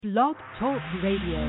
Blog Talk Radio.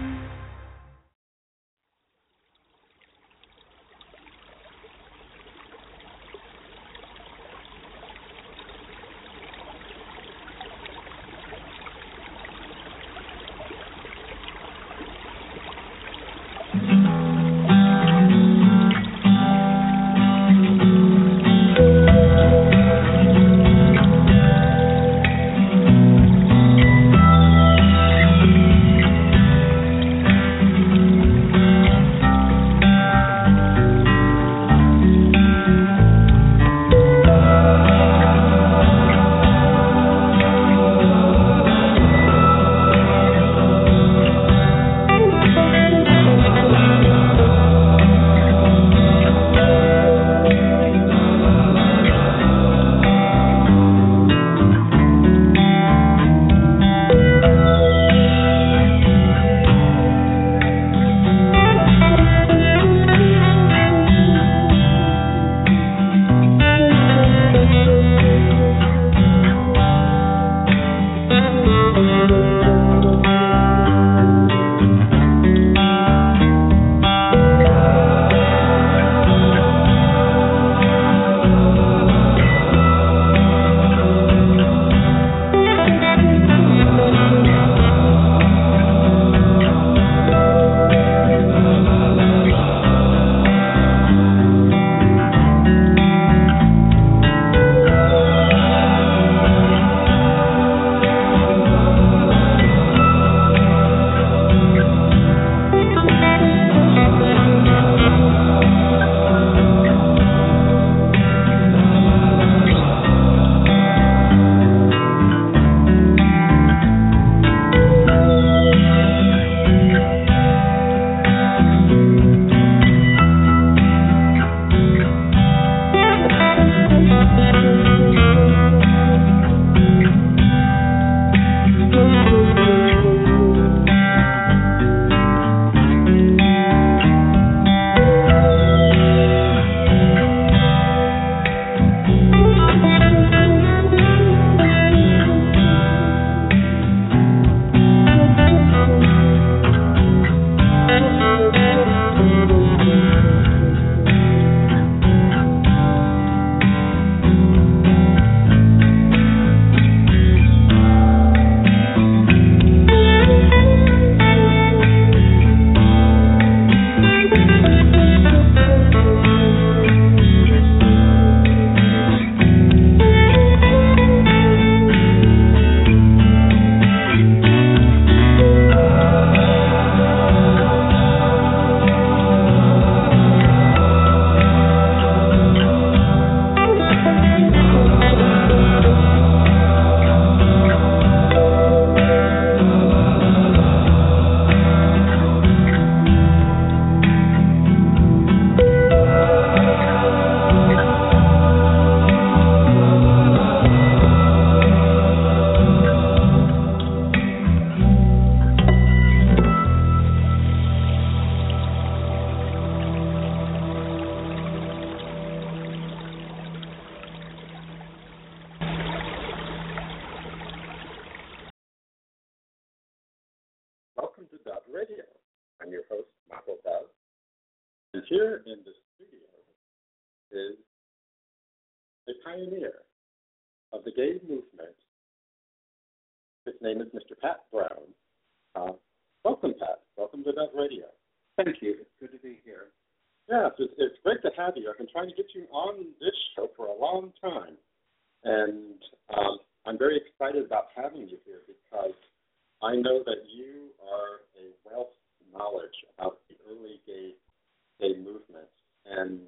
Welcome to Dot Radio. I'm your host, Michael Dove. And here in the studio is a pioneer of the gay movement. His name is Mr. Pat Brown. Welcome, Pat. Welcome to Dot Radio. Thank you. It's good to be here. Yes, it's great to have you. I've been trying to get you on this show for a long time. And I'm very excited about having you here because I know that you are a wealth of knowledge about the early gay movement. And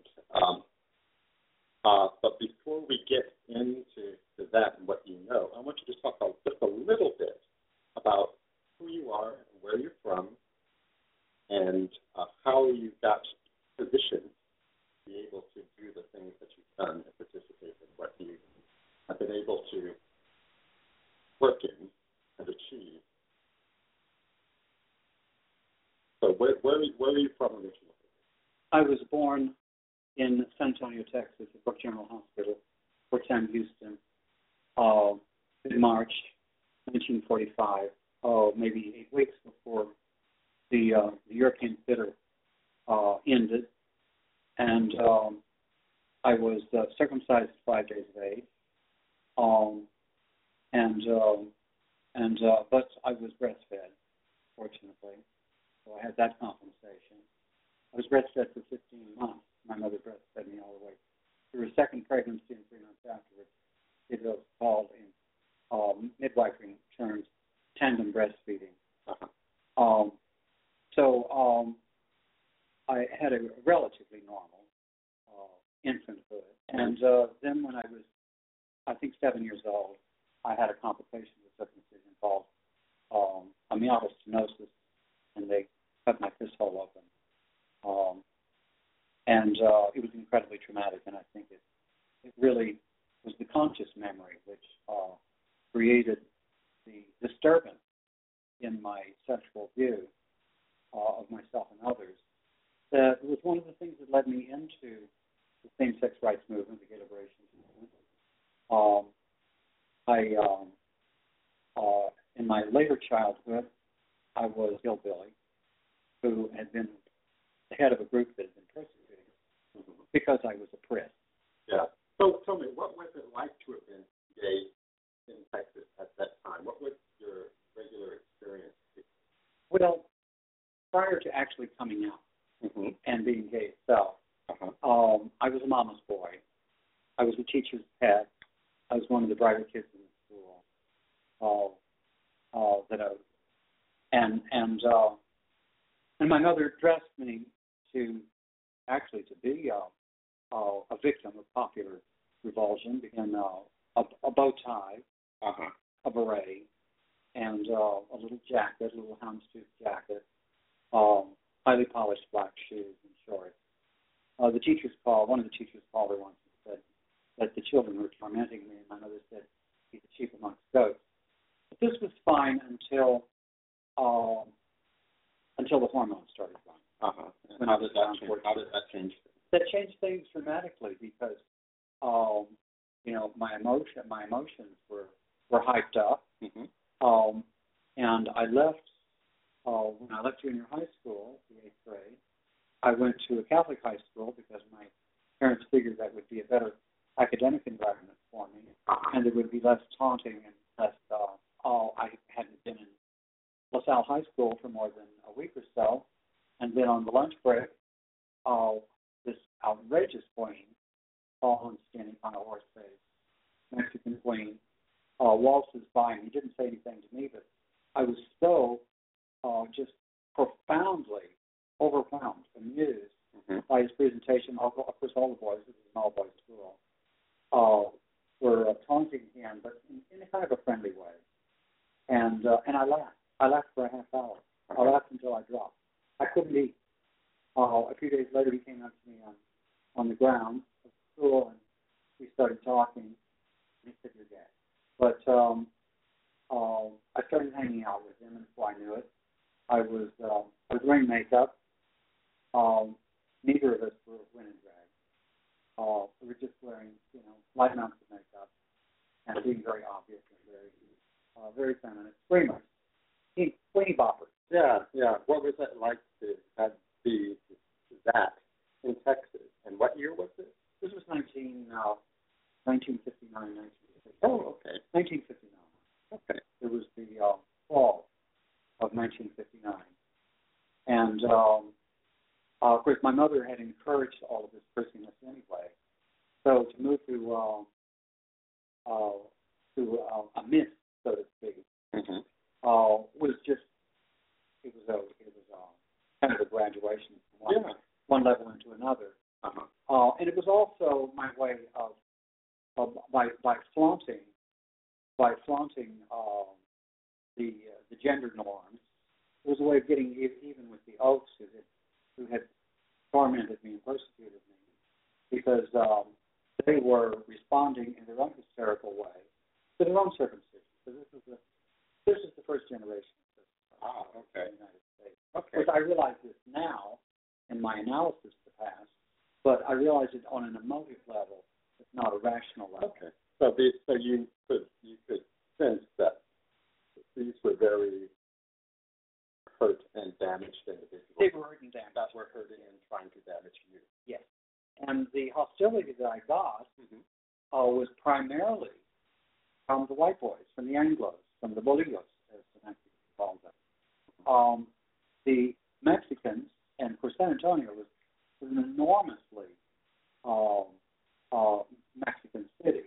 but before we get into that and what you know, I want you to talk just a little bit about who you are, where you're from, and how you got positioned to be able to do the things that you've done and participate in what you have been able to work in and achieve. So where are you from originally? I was born in San Antonio, Texas, at Brook General Hospital, Fort Sam, Houston, in March 1945. maybe 8 weeks before the European theater ended, and I was circumcised at 5 days of age, but I was breastfed, fortunately, so I had that compensation. I was breastfed for 15 months. My mother breastfed me all the way through a second pregnancy, and 3 months afterwards, it was called in midwifery terms tandem breastfeeding. So I had a relatively normal infanthood, and then when I was, I think, 7 years old, I had a complication with circumcision called a meatus stenosis, and they cut my fist hole open. And it was incredibly traumatic, and I think it really was the conscious memory which created the disturbance in my sexual view of myself and others. That was one of the things that led me into the same-sex rights movement, the gay liberation movement. In my later childhood, I was a hillbilly who had been the head of a group that had been persecuting because I was a priest. Yeah. So tell me, what was it like to have been gay in Texas at that time? What was your regular experience? Well, prior to actually coming out and being gay itself, I was a mama's boy. I was a teacher's pet. I was one of the brighter kids in the school. And my mother dressed me to be a victim of popular revulsion in a bow tie, a beret, and a little jacket, a little houndstooth jacket, highly polished black shoes and shorts. One of the teachers called her once and said that the children were tormenting me, and my mother said, "He's a chief amongst goats." But this was fine until the hormones started running. How did that change? That changed things dramatically because, my emotions were hyped up, and I left. When I left junior high school, the 8th grade, I went to a Catholic high school because my parents figured that would be a better academic environment for me, and there would be less taunting and less. I hadn't been in LaSalle High School for more than a week or so, and then on the lunch break, this outrageous queen, tall and skinny, kind of horse-faced Mexican queen, waltzes by, and he didn't say anything to me, but I was so just profoundly overwhelmed, amused by his presentation. Of course, all the boys, this is an all-boys school, were taunting him, but in a kind of a friendly way. And I laughed. I laughed for a half hour. I laughed until I dropped. I couldn't eat. A few days later, he came up to me on the grounds of the school, and we started talking. And he said, "You're gay." But I started hanging out with him, and before I knew it, I was wearing makeup. Neither of us were in drag. We were just wearing, light amounts of makeup and being very obvious and very feminine. Screamers. Queenie boppers. Yeah. What was it like to be that in Texas? And what year was this? This was 1959, 1960. Oh, okay. 1959. Okay. It was the fall of 1959. And, of course, my mother had encouraged all of this prissiness anyway. So to move to a myth, so to speak, was just, it was kind of a graduation from one level into another. And it was also my way of by flaunting the gender norms. It was a way of getting even with the Oaks who had tormented me and persecuted me because they were responding in their own hysterical way to their own circumcision. So this is the first generation of the United States. Of course, I realize this now in my analysis of the past, but I realize it on an emotive level, it's not a rational level. Okay. So you could sense that these were very hurt and damaged individuals. They were hurt and damaged. That were hurting and trying to damage you. Yes. And the hostility that I got was primarily from the white boys, from the Anglos, from the Bolivios, as the Mexicans called them. The Mexicans, and of course San Antonio was an enormously Mexican city.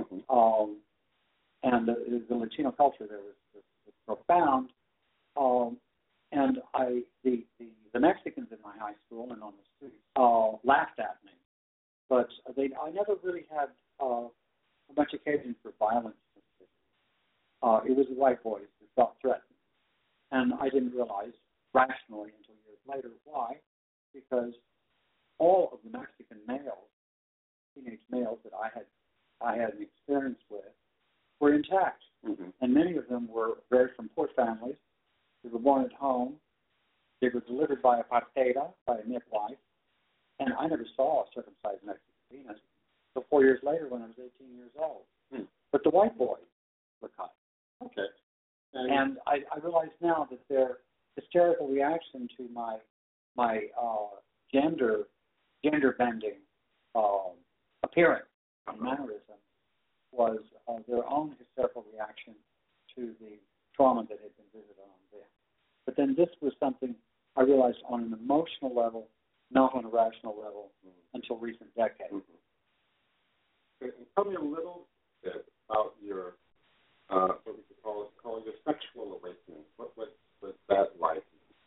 And the Latino culture there was profound. And the Mexicans in my high school and on the street laughed at me, but I never really had much occasion for violence. It was the white boys who felt threatened, and I didn't realize rationally until years later why, because all of the Mexican males, teenage males that I had an experience with, were intact, and many of them were very from poor families. They were born at home. They were delivered by a partera, by a midwife, and I never saw a circumcised Mexican penis until 4 years later when I was 18 years old. But the white boys were cut. Okay. And I realize now that their hysterical reaction to my gender bending appearance and mannerism was their own hysterical reaction to the trauma that had been visited on them. But then this was something I realized on an emotional level, not on a rational level, until recent decades. Tell me a little bit about your what we could call your sexual awakening. What was that like?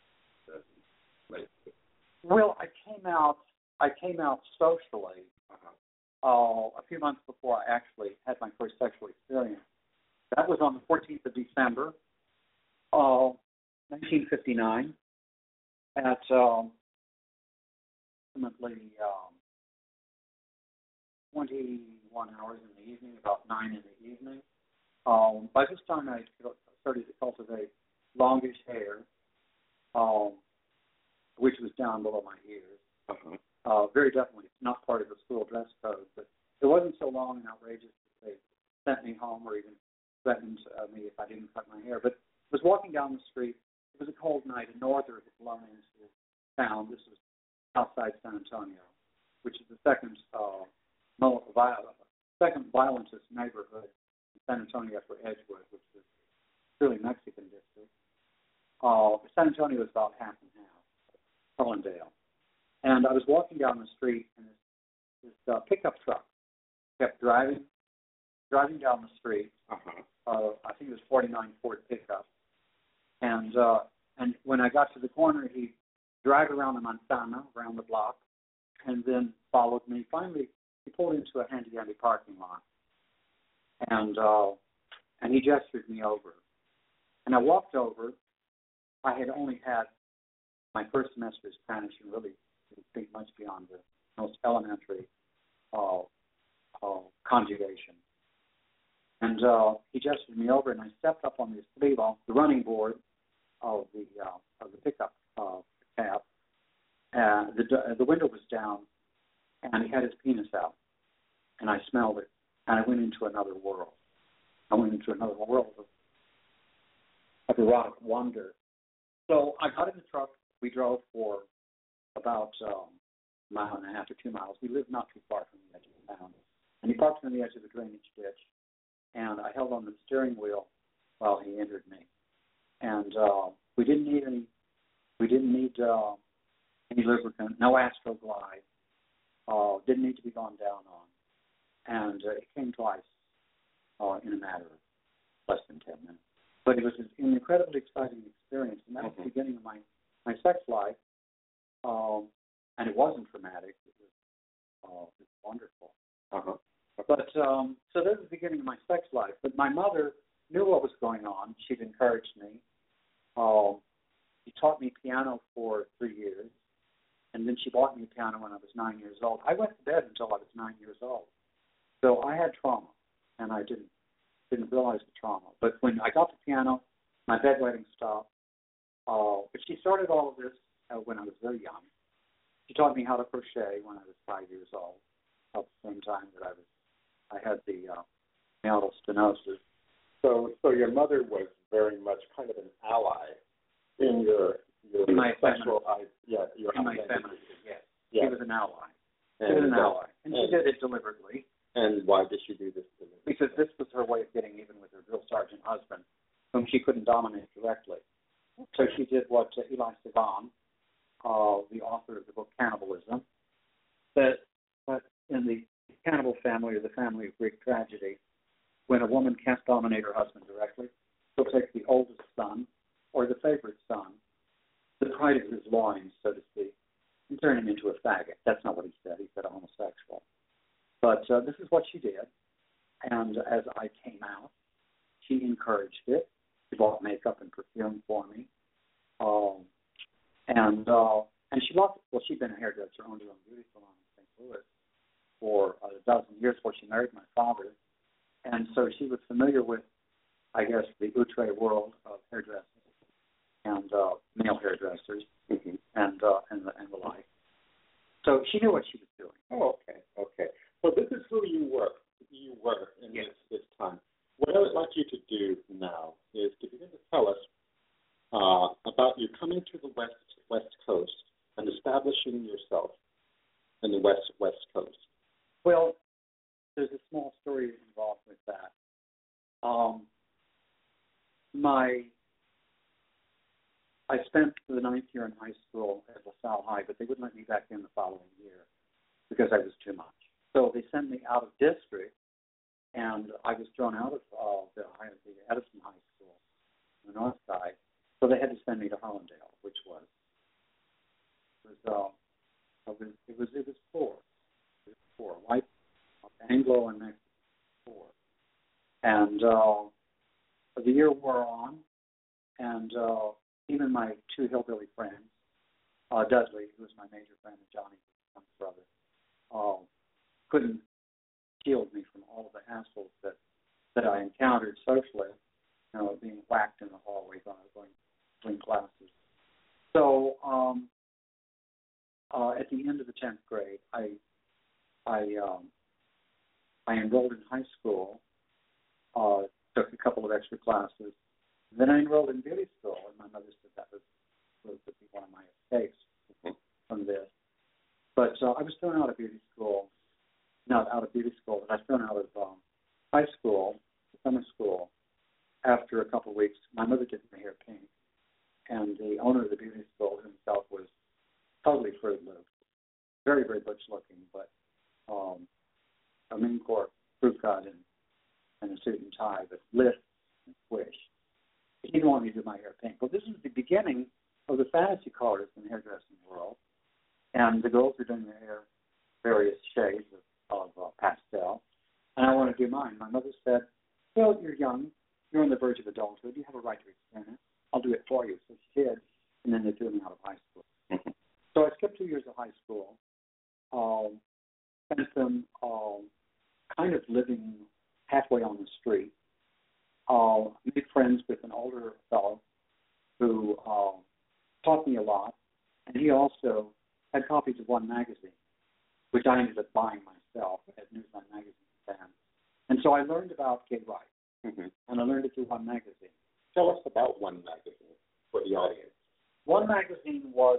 Well, I came out socially a few months before I actually had my first sexual experience. That was on the 14th of December, 1959, at approximately 21 hours in the evening, about 9 in the evening. By this time, I started to cultivate longish hair, which was down below my ears. Very definitely, it's not part of the school dress code, but it wasn't so long and outrageous that they sent me home or even threatened me if I didn't cut my hair. But I was walking down the street. It was a cold night. A norther had blown into town. This was outside San Antonio, which is the second violentest neighborhood in San Antonio after Edgewood, which is really Mexican district. San Antonio is about half and half, Ellendale. And I was walking down the street, and this pickup truck kept driving down the street. I think it was 49 Ford pickup. And when I got to the corner, he drive around the Manzana, around the block, and then followed me. Finally, he pulled into a handy-dandy parking lot, and he gestured me over. And I walked over. I had only had my first semester of Spanish and really didn't think much beyond the most elementary conjugation. And he gestured me over, and I stepped up on the estribo, the running board of the pickup cab. The window was down, and he had his penis out, and I smelled it, and I went into another world. I went into another world of erotic wonder. So I got in the truck. We drove for about a mile and a half to 2 miles. We lived not too far from the edge of the town. And he parked on the edge of the drainage ditch, and I held on the steering wheel while he entered me. And we didn't need any lubricant, no Astroglide, didn't need to be gone down on. And it came twice in a matter of less than 10 minutes. But it was an incredibly exciting experience, and that was the beginning of my sex life. And it wasn't traumatic. It was wonderful. But so that was the beginning of my sex life. But my mother knew what was going on. She'd encouraged me. She taught me piano for 3 years, and then she bought me a piano when I was 9 years old. I went to bed until I was 9 years old. So I had trauma, and I didn't realize the trauma. But when I got the piano, my bedwetting stopped. But she started all of this when I was very young. She taught me how to crochet when I was 5 years old, at the same time that I had the meatal stenosis. So your mother was very much kind of an ally in your in my sexual your in my femininity. Yes, yeah. She was an ally. She was an ally, and she did it deliberately. And why did she do this deliberately? Because this was her way of getting even with her drill sergeant husband, whom she couldn't dominate directly. Okay. So she did what Eli Sagan, the author of the book Cannibalism, that in the cannibal family or the family of Greek tragedy, when a woman can't dominate her husband directly, she'll take the oldest son or the favorite son, the pride of his loins, so to speak, and turn him into a faggot. That's not what he said. He said a homosexual. But this is what she did. And as I came out, she encouraged it. She bought makeup and perfume for me. And she loved it. Well, she'd been a hairdresser, owned her own beauty salon in St. Louis for a dozen years before she married my father. And so she was familiar with, I guess, the outre world of hairdressing and male hairdressers and the like. So she knew what she was doing. Oh, okay. So this is who you were in this time. What I would like you to do now is to begin to tell us about you coming to the West Coast and establishing yourself in the West Coast. Well, there's a small story involved with that. I spent the 9th year in high school at LaSalle High, but they wouldn't let me back in the following year because I was too much. So they sent me out of district, and I was thrown out of the Edison High School on the north side. So they had to send me to Harlandale, which was poor. It was poor, white, Anglo and Mexican, poor. And the year wore on, and even my two hillbilly friends, Dudley, who was my major friend, and Johnny, my brother, couldn't shield me from all of the hassles that I encountered socially, being whacked in the hallways when I was going between classes. So at the end of the 10th grade, I enrolled in high school, took a couple of extra classes. Then I enrolled in beauty school, and my mother said that would be one of my escapes from this. But I was thrown out of beauty school, not out of beauty school, but I was thrown out of high school, summer school, after a couple of weeks. My mother did my hair pink, and the owner of the beauty school himself was totally Fruit Loop, very, very butch looking, but a Marine Corps crew cut and a suit and tie, but lift and swish. He didn't want me to do my hair pink. But this is the beginning of the fantasy colors in the hairdressing world, and the girls are doing their hair various shades of pastel, and I want to do mine. My mother said, well, you're young, you're on the verge of adulthood, you have a right to experiment. I'll do it for you. So she did, and then they threw me out of high school. So I skipped 2 years of high school, spent them kind of living halfway on the street, made friends with an older fellow who taught me a lot, and he also had copies of One magazine, which I ended up buying myself at Newsline magazine stand. And so I learned about gay rights, and I learned it through One magazine. Tell us about One magazine for the audience. One magazine was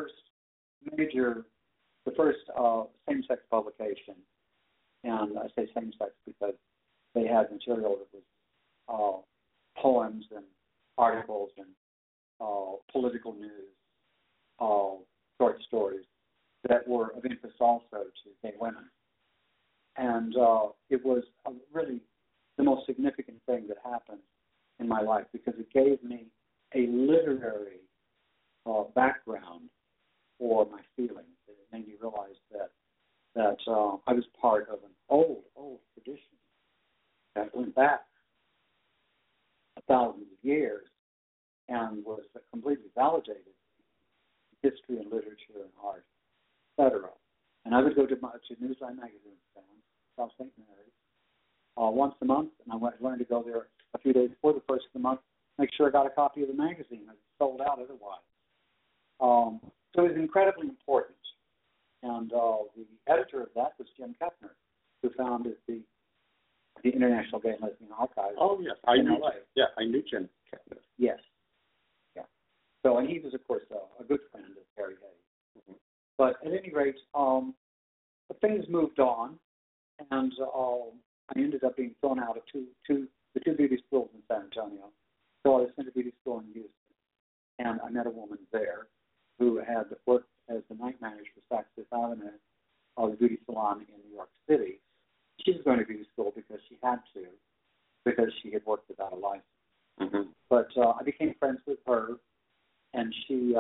the first same-sex publication, and I say same-sex because they had material that was poems and articles and political news, short stories that were of interest also to gay women. And it was really the most significant thing that happened in my life because it gave me a literary background for my feelings. It made me realize that I was part of an old tradition that went back thousands of years and was completely validated in history and literature and art, etc. And I would go to Newsline magazine stand, South St. Mary's, once a month, and I learned to go there a few days before the first of the month, make sure I got a copy of the magazine. It was sold out otherwise. So it was incredibly important. And the editor of that was Jim Kepner, who founded the International Gay and Lesbian Archive. Oh, yes. I knew Jim Yes. Yeah. So, and he was, of course, a good friend of Harry Hayes. Mm-hmm. But at any rate, things moved on, and I ended up being thrown out of the two beauty schools in San Antonio. So I was sent to beauty school in Houston, and I met a woman there who had worked as the night manager for Saks Fifth Avenue, the beauty salon in New York City. She was going to beauty school because she had to, because she had worked without a license. Mm-hmm. But I became friends with her, and she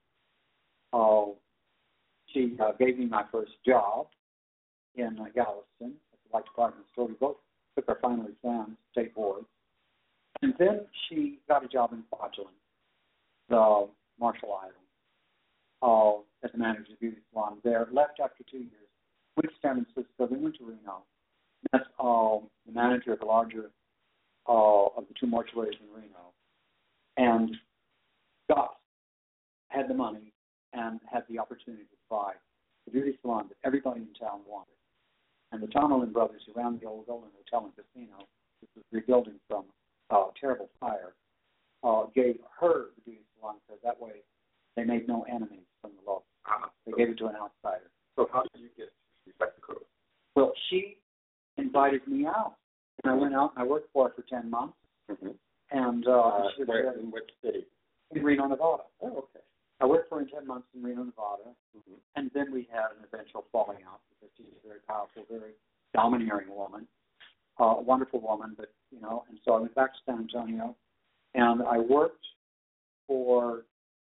gave me my first job in Galveston at the white department store. We both took our final exams, state boards. And then she got a job in Kwajalein, the Marshall Islands, as a manager of the beauty salon there. Left after 2 years. Went to San Francisco, then went to Reno. Met the manager of the larger of the two mortuaries in Reno. And had the money and had the opportunity to buy the beauty salon that everybody in town wanted. And the Tomerlin brothers, who ran the old Golden Hotel and Casino, which was rebuilding from a terrible fire, gave her the beauty salon because that way they made no enemies from the locals. They gave it to an outsider. So how did you get to Mexico? Well, she invited me out. And I went out and I worked for her for 10 months. Mm-hmm. And in which city? In Reno, Nevada. Oh, okay. I worked for her in 10 months in Reno, Nevada. Mm-hmm. And then we had an eventual falling out because she's a very powerful, very domineering woman. A wonderful woman, but, and so I went back to San Antonio, and I worked for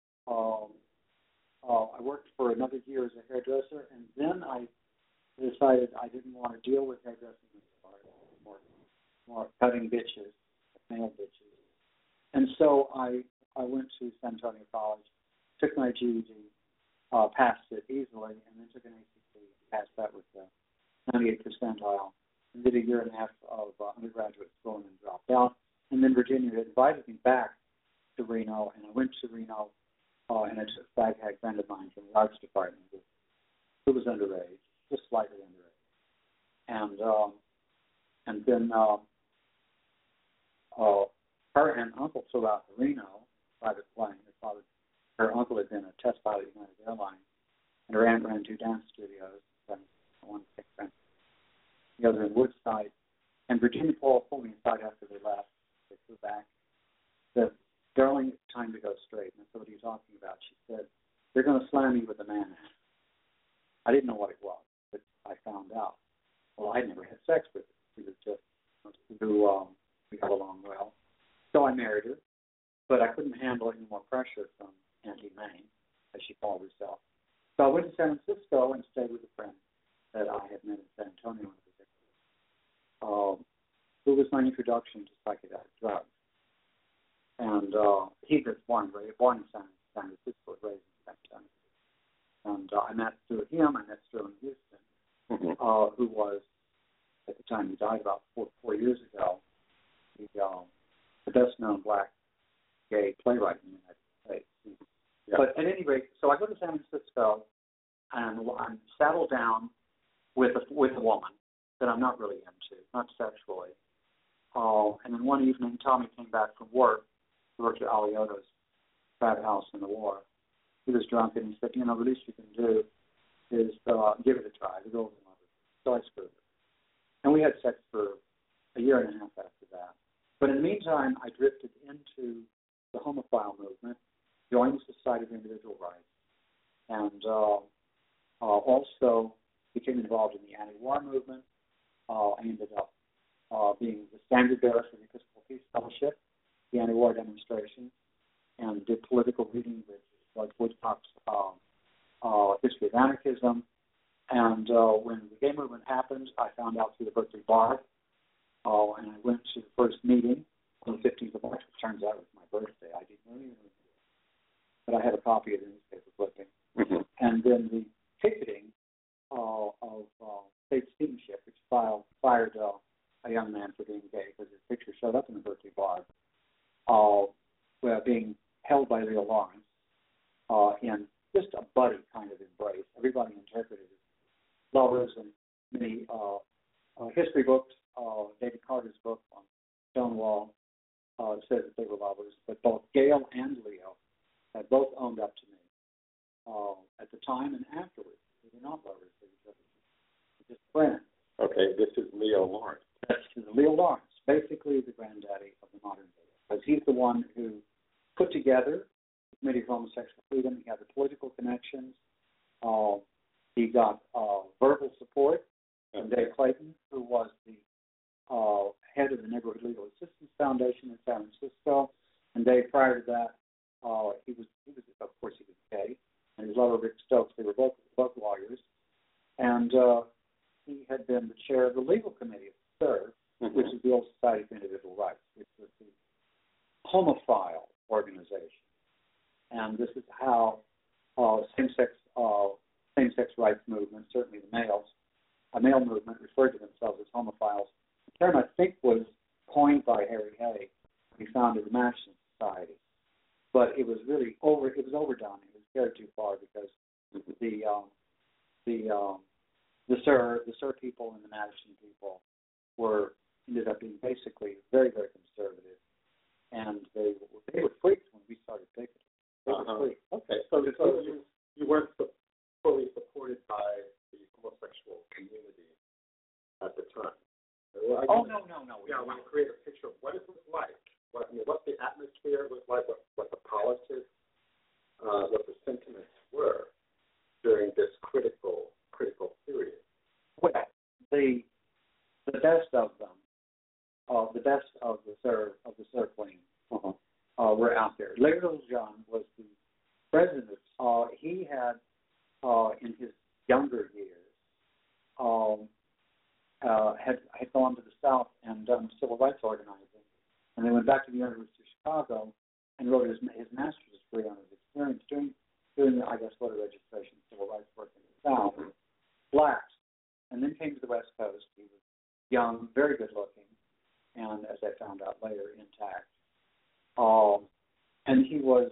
another year as a hairdresser, and then I decided I didn't want to deal with hairdressing anymore, more cutting bitches, male bitches. And so I went to San Antonio College, took my GED, passed it easily, and then took an ACT, passed that with 98 percentile, and did a year and a half of undergraduate school and then dropped out. And then Virginia had invited me back to Reno, and I went to Reno, and I took a fag hag friend of mine from the arts department who was underage, just slightly underage. And then her and uncle flew out to Reno, private plane. Her uncle had been a test pilot at United Airlines, and her aunt ran 2 dance studios, one in San the other in Woodside. And Virginia pulled me aside after they left. They flew back. Said, "Darling, it's time to go straight." And I said, "What are you talking about?" She said, "They're going to slam you with a man." I didn't know what it was, but I found out. Well, I never had sex with her. She was just we got along well. So I married her, but I couldn't handle any more pressure from Auntie Maine, as she called herself. So I went to San Francisco and stayed with a friend that I had met in San Antonio, who was my introduction to psychedelic drugs. And he was born in San Francisco, raised in San Antonio. And I met through him, I met Sterling Houston, mm-hmm. Who was, at the time he died about four years ago, the best-known black gay playwright in the United States. Yeah. But at any rate, so I go to San Francisco, and I'm saddled down with a woman that I'm not really into, not sexually. And then one evening, Tommy came back from work. He worked at Alioto's frat house in the war. He was drunk, and he said, "The least you can do is give it a try. The girl's a mother." So I screwed her. And we had sex for a year and a half after that. But in the meantime, I drifted into the homophile movement, joined the Society of Individual Rights, and also became involved in the anti-war movement. I ended up being the standard bearer for the Episcopal Peace Fellowship, the anti-war demonstration, and did political reading with George Woodcock's History of Anarchism. And when the gay movement happened, I found out through the Berkeley Bar, and I went to the first meeting on the 15th of March, which turns out was my birthday. I didn't even know it. But I had a copy of the newspaper clipping. Mm-hmm. And then the ticketing of State Steamship, which fired a young man for being gay because his picture showed up in the Berkeley Bar, being held by Leo Lawrence in just a buddy kind of embrace. Everybody interpreted it as lovers, and many history books, David Carter's book on Stonewall, said that they were lovers, but both Gail and Leo had both owned up to me at the time and afterwards. They were not lovers; they were just friends. Okay, this is Leo Lawrence. That's Leo Lawrence, basically the granddaddy of the modern day, because he's the one who put together the Committee for Homosexual Freedom. He had the political connections. He got verbal support from Dave Clayton, who was the head of the Neighborhood Legal Assistance Foundation in San Francisco. And Dave, prior to that, he was of course he was gay, and his lover Rick Stokes. They were both lawyers, and he had been the chair of the legal committee of the SERV, which is the Old Society for Individual Rights, which was the homophile organization. And this is how same-sex rights movements, certainly the male movement, referred to themselves as homophiles. The term, I think, was coined by Harry Hay when he founded the Madison Society. But it was really overdone. It was carried too far because the SER people and the Madison people ended up being basically very, very conservative, and they were freaks when we started picketing. They were freaks. Okay, so you weren't fully supported by the homosexual community at the time. No. Yeah, I want to create a picture of what it was like. What the atmosphere was like. What the politics, what the sentiments were during this critical period. Well, the best of them, the best of the SER queen, were out there. Larry Littlejohn was the president. He had, in his younger years, had gone to the South and done civil rights organizing, and then went back to the University of Chicago and wrote his master's degree on his experience doing I guess, voter registration, civil rights work in the South. Black, and then came to the West Coast. He was young, very good looking, and as I found out later, intact. And he was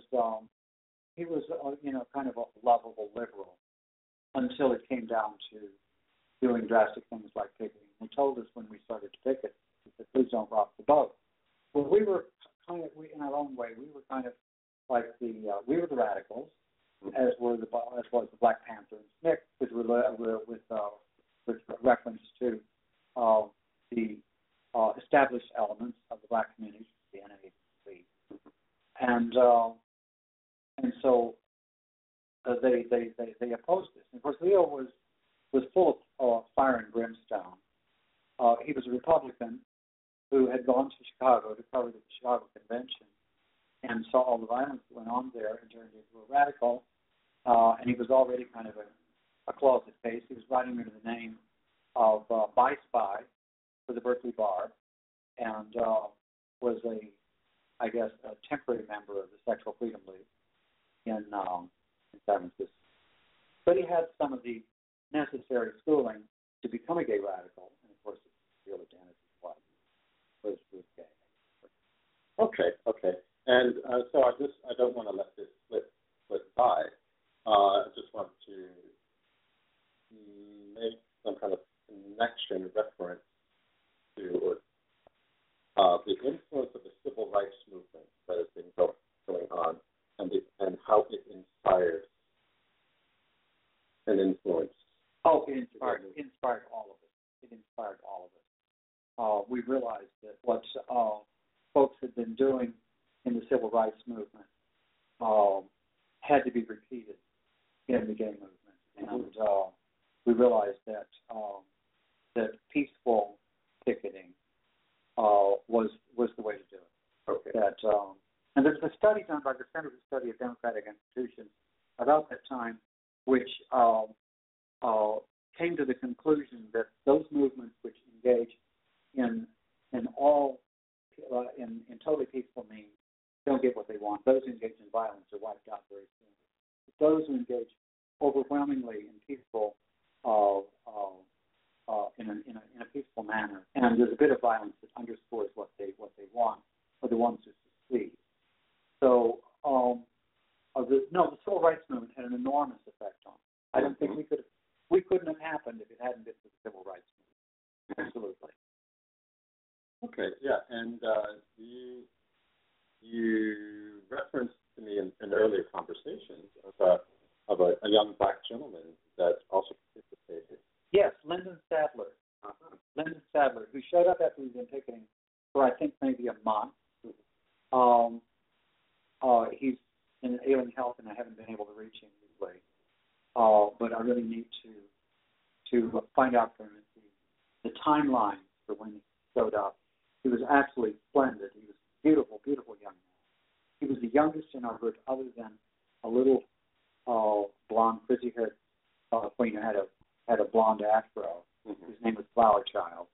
kind of a lovable liberal until it came down to doing drastic things like picketing. He told us when we started to picket, he said, "Please don't rock the boat." Well, we were kind of, in our own way, we were kind of like we were the radicals, as was the Black Panther and SNCC, with reference to the established elements of the black community, the NAACP, and so they opposed this. And of course, Leo was full of fire and brimstone. He was a Republican who had gone to Chicago to cover the Chicago Convention and saw all the violence that went on there and turned into a radical. And he was already kind of a closet case. He was writing under the name of By Spy for the Berkeley Bar, and was a temporary member of the Sexual Freedom League in San Francisco. But he had some of the necessary schooling to become a gay radical, and of course, his real identity was gay. Okay. And so I don't want to let this slip by. I just want to make some kind of connection, reference to the influence of the civil rights movement that has been going on, and how it inspired and influenced. Oh, it inspired all of it. It inspired all of it. We realized that what folks had been doing in the civil rights movement had to be repeated in the gay movement, and we realized that peaceful picketing was the way to do it. Okay. And there's a study done by the Center for the Study of Democratic Institutions about that time, which came to the conclusion that those movements which engage in totally peaceful means don't get what they want. Those who engage in violence are wiped out very soon. But those who engage overwhelmingly in peaceful, in a peaceful manner, and there's a bit of violence that underscores what they want, are the ones who succeed. So, the civil rights movement had an enormous effect on it. I don't think we couldn't have happened if it hadn't been for the civil rights movement. Absolutely. Okay, yeah, and you you referenced to me in earlier conversations of a young black gentleman that also participated. Yes, Lyndon Sadler. Uh-huh. Lyndon Sadler, who showed up after we've been picketing for, I think, maybe a month. He's in ailing health, and I haven't been able to reach him lately. But I really need to find out from him the timeline for when he showed up. He was absolutely splendid. He was a beautiful, beautiful young man. He was the youngest in our group, other than a little blonde, frizzy-haired queen who had a blonde afro. Mm-hmm. His name was Flower Child.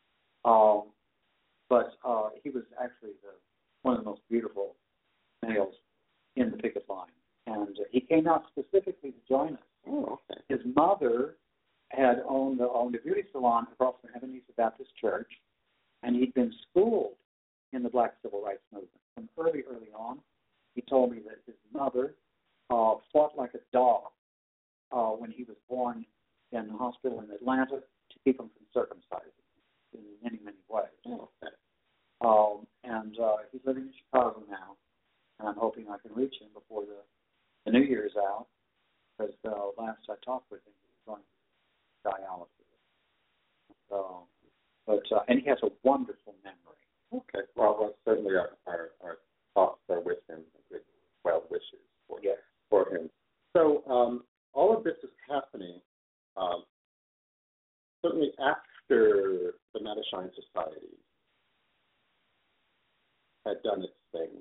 But he was actually one of the most beautiful males in the picket line. And he came out specifically to join us. Oh, okay. His mother had owned a beauty salon across from Ebenezer Baptist Church, and he'd been schooled in the Black Civil Rights Movement. From early on, he told me that his mother fought like a dog when he was born in the hospital in Atlanta to keep him from circumcising in many, many ways. Oh, okay. And he's living in Chicago now, and I'm hoping I can reach him before the New Year's out, because last I talked with him, he was going through dialysis. And he has a wonderful memory. Okay. Well, certainly our thoughts are with him, good well wishes for him. So all of this is happening certainly after the Mattachine Society had done its thing.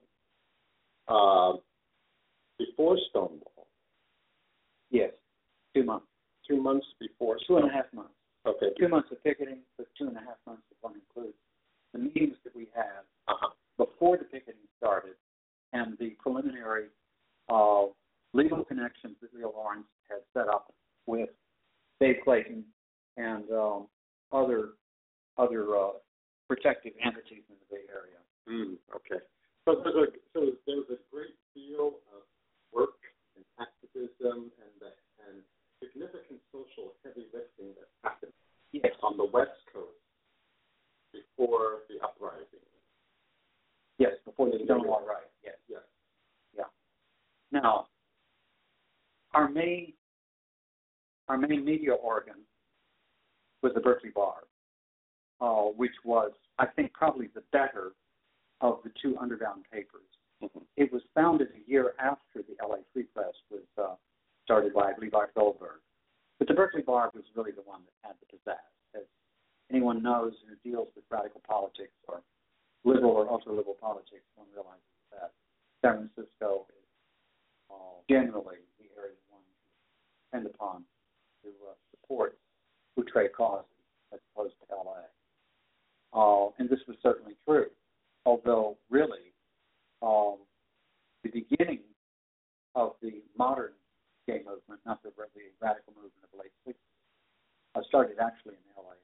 Before Stonewall. Yes, 2 months. 2 months before. 2.5 months. Okay. 2 months of picketing, but 2.5 months if one includes the meetings that we had before the picketing started and the preliminary legal connections that Leo Lawrence had set up with Dave Clayton and other protective entities in the Bay Area. Okay. So there was a great deal of work and activism and significant social heavy lifting that happened on the West Coast before the uprising. Yes, before the Stonewall Riot. Yes. Yes. Yeah. Now, our main media organ was the Berkeley Bar, which was, I think, probably the better of the two underground papers. Mm-hmm. It was founded a year after the LA Free Press was started by Levi Goldberg. But the Berkeley Bar was really the one that had the pizzazz. As anyone knows who deals with radical politics or liberal or ultra-liberal politics, one realizes that San Francisco is generally the area one to depend upon to support outre causes as opposed to LA. And this was certainly true, although really the beginning of the modern gay movement, not the radical movement of the late 60s, started actually in LA.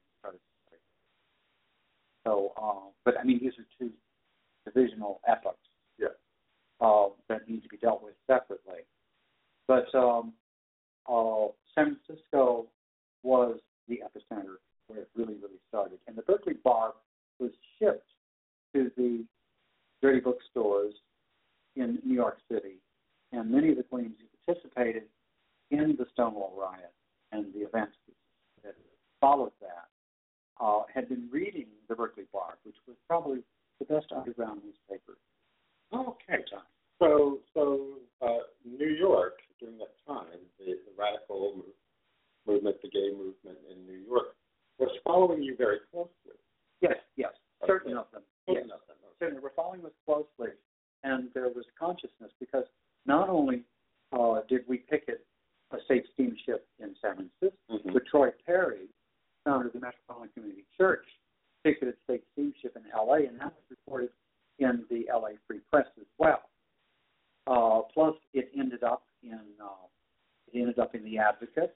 So, but I mean, these are two divisional epochs that need to be dealt with separately. But San Francisco was the epicenter where it really, really started. And the Berkeley Bar was shipped to the dirty bookstores in New York City. And many of the queens who participated in the Stonewall Riot and the events that followed that had been reading the Berkeley Bar, which was probably the best underground newspaper. Okay. So New York, during that time, the radical movement, the gay movement in New York, was following you very closely. Yes, Okay. certain of them. Certainly, we're following us closely, and there was consciousness because not only did we picket a safe steamship in San Francisco, but Troy Perry, founder of the Metropolitan Community Church, picketed a safe steamship in L.A., and that was reported in the L.A. Free Press as well. Plus, it ended up in the Advocate,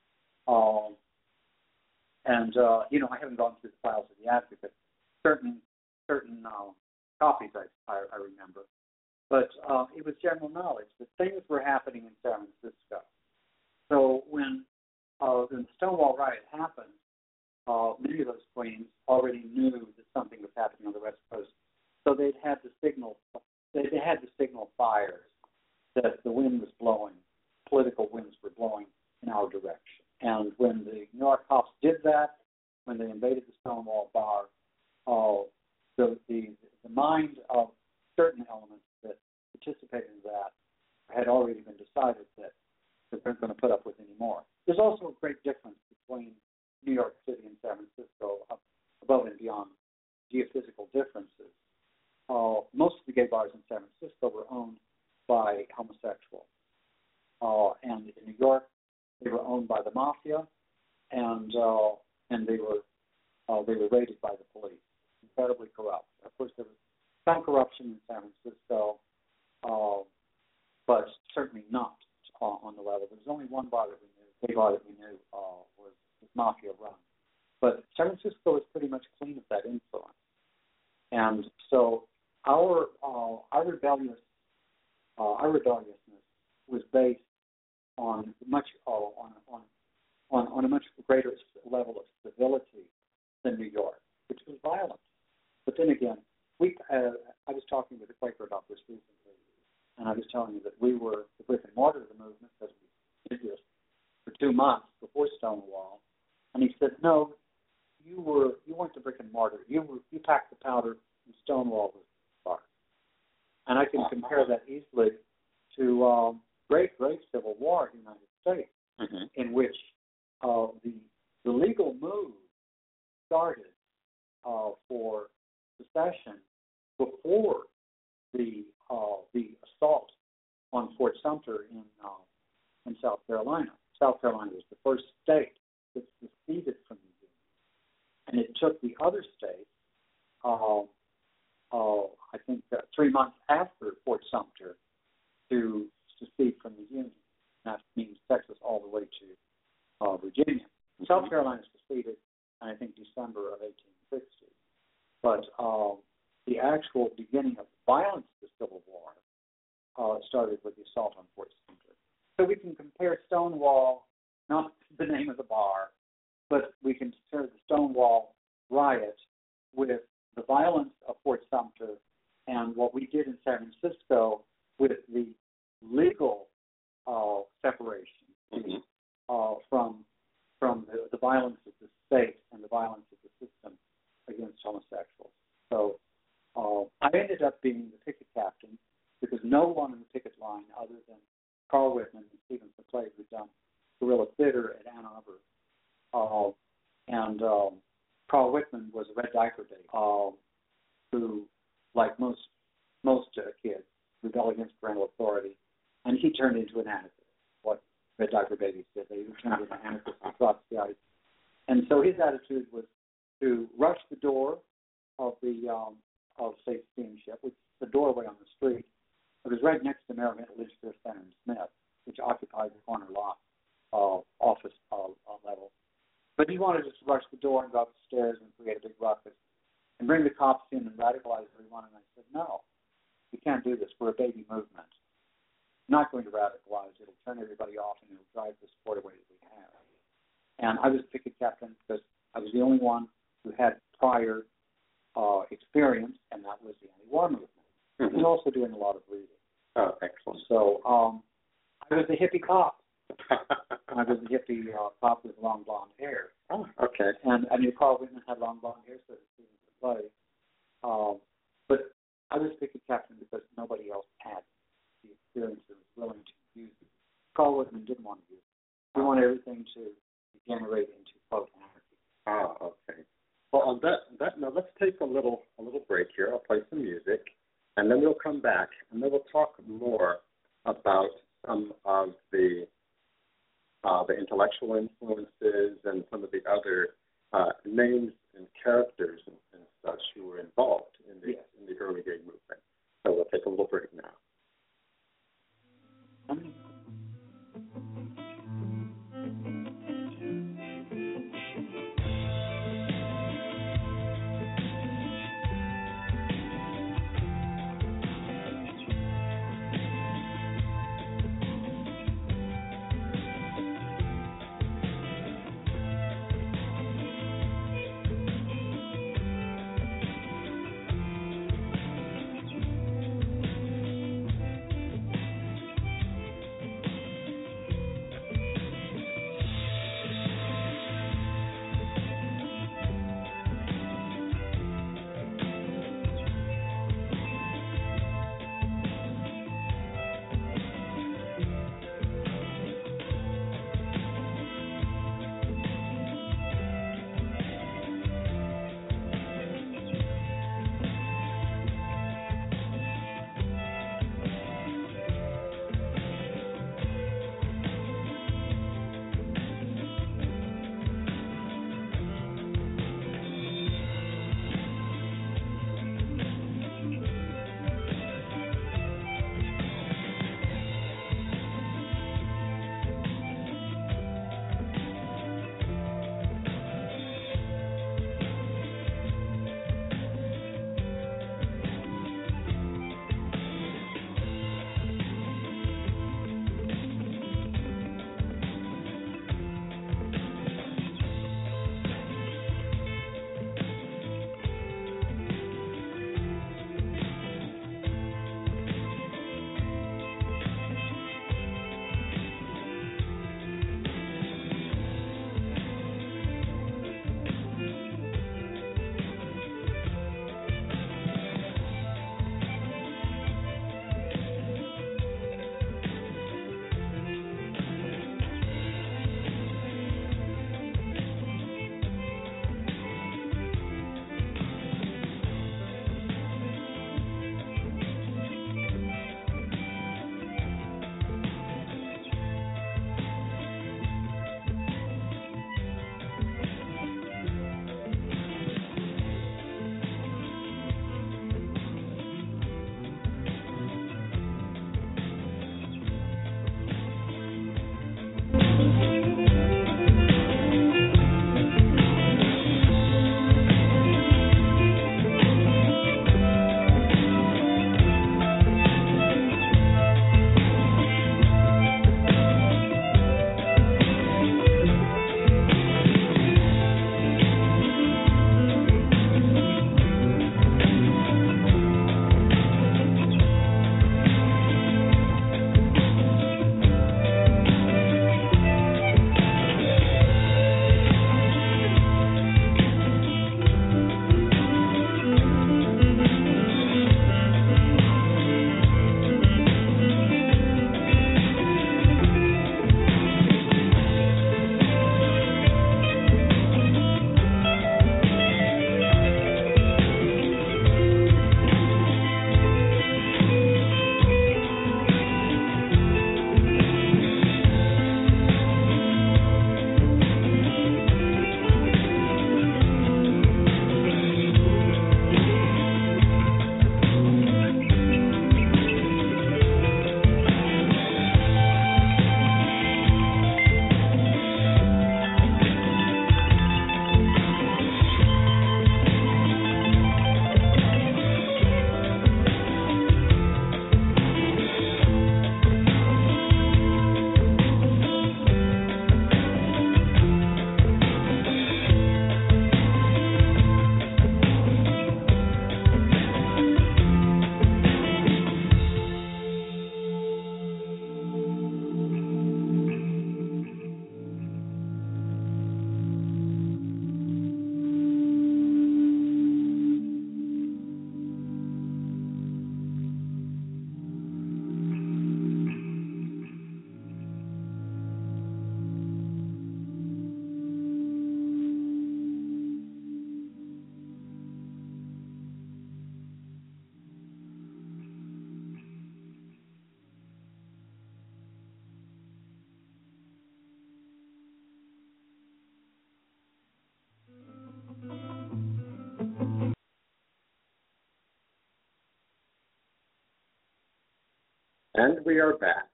and I haven't gone through the files of the Advocate. Certain copies I remember, but it was general knowledge that things were happening in San Francisco. So when the Stonewall Riot happened, many of those queens already knew that something was happening on the West Coast. So they'd had the signal. They'd had already been decided that they weren't going to put up with anymore. There's also a great difference between New York City and San Francisco, above and beyond geophysical differences. Most of the gay bars in San Francisco were owned by homosexuals, and in New York they were owned by the mafia, and they were raided by the police. Incredibly corrupt. Of course, there was some corruption in San Francisco, but certainly not on the level. There was only one bar that we knew, gay bar that we knew was mafia run. But San Francisco is pretty much clean of that influence. And so our rebelliousness was based on a much greater level of civility than New York, which was violent. But then again, I was talking with a Quaker about this recently, and I was telling you that we were the brick and mortar of the movement because we did this for 2 months before Stonewall. And he said, "No, you weren't the brick and mortar. You packed the powder, and Stonewall was the bar." And I can compare that easily to great Civil War in the United States, in which the legal move started for secession before the assault on Fort Sumter in South Carolina. South Carolina was the first state that seceded from the Union, and it took the other states, I think, 3 months after Fort Sumter to secede from the Union. That means Texas all the way to Virginia. South Carolina seceded, I think, December of 1860. But the actual beginning of violence to the Civil War started with the assault on Fort Sumter. So we can compare Stonewall, not the name of the bar, but we can compare the Stonewall riot with the violence of Fort Sumter and what we did in San Francisco with the legal separation from the violence of the state and the violence of the system against homosexuals. So I ended up being the picket captain because no one in the picket line other than Carl Whitman and Stephen McClay, who'd done guerrilla theater at Ann Arbor, and Carl Whitman was a Red Diaper Baby who, like most kids, rebel against parental authority, and he turned into an anarchist. What Red Diaper Babies did, they turned into anarchists and Trotskyites. And so his attitude was to rush the door of the State Steamship, which is the doorway on the street. It was right next to Merrill Litchfield Center and Smith, which occupied the corner lot office level. But he wanted us to rush the door and go up the stairs and create a big ruckus and bring the cops in and radicalize everyone. And I said, "No, we can't do this. We're a baby movement. Not going to radicalize. It'll turn everybody off and it'll drive the sport away that we have." And I was picket captain because I was the only one who had prior experience, and that was the anti-war movement. I was also doing a lot of reading. Oh, excellent. So I was a hippie cop. I was a hippie cop with long blonde hair. Oh, okay. And Carl Whitman had long blonde hair, so it was play. But I was picket captain because nobody else had the experience that was willing to use it. Carl Whitman didn't want to use it. He wanted everything to degenerate into quote anarchy. Oh, okay. Well, on that note, let's take a little break here. I'll play some music, and then we'll come back, and then we'll talk more about some of the intellectual influences and some of the other names and characters and such who were involved in the early gay movement. So we'll take a little break now. And we are back.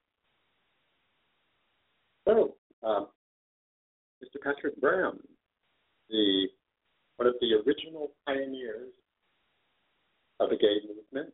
So, Mr. Patrick Brown, one of the original pioneers of the gay movement,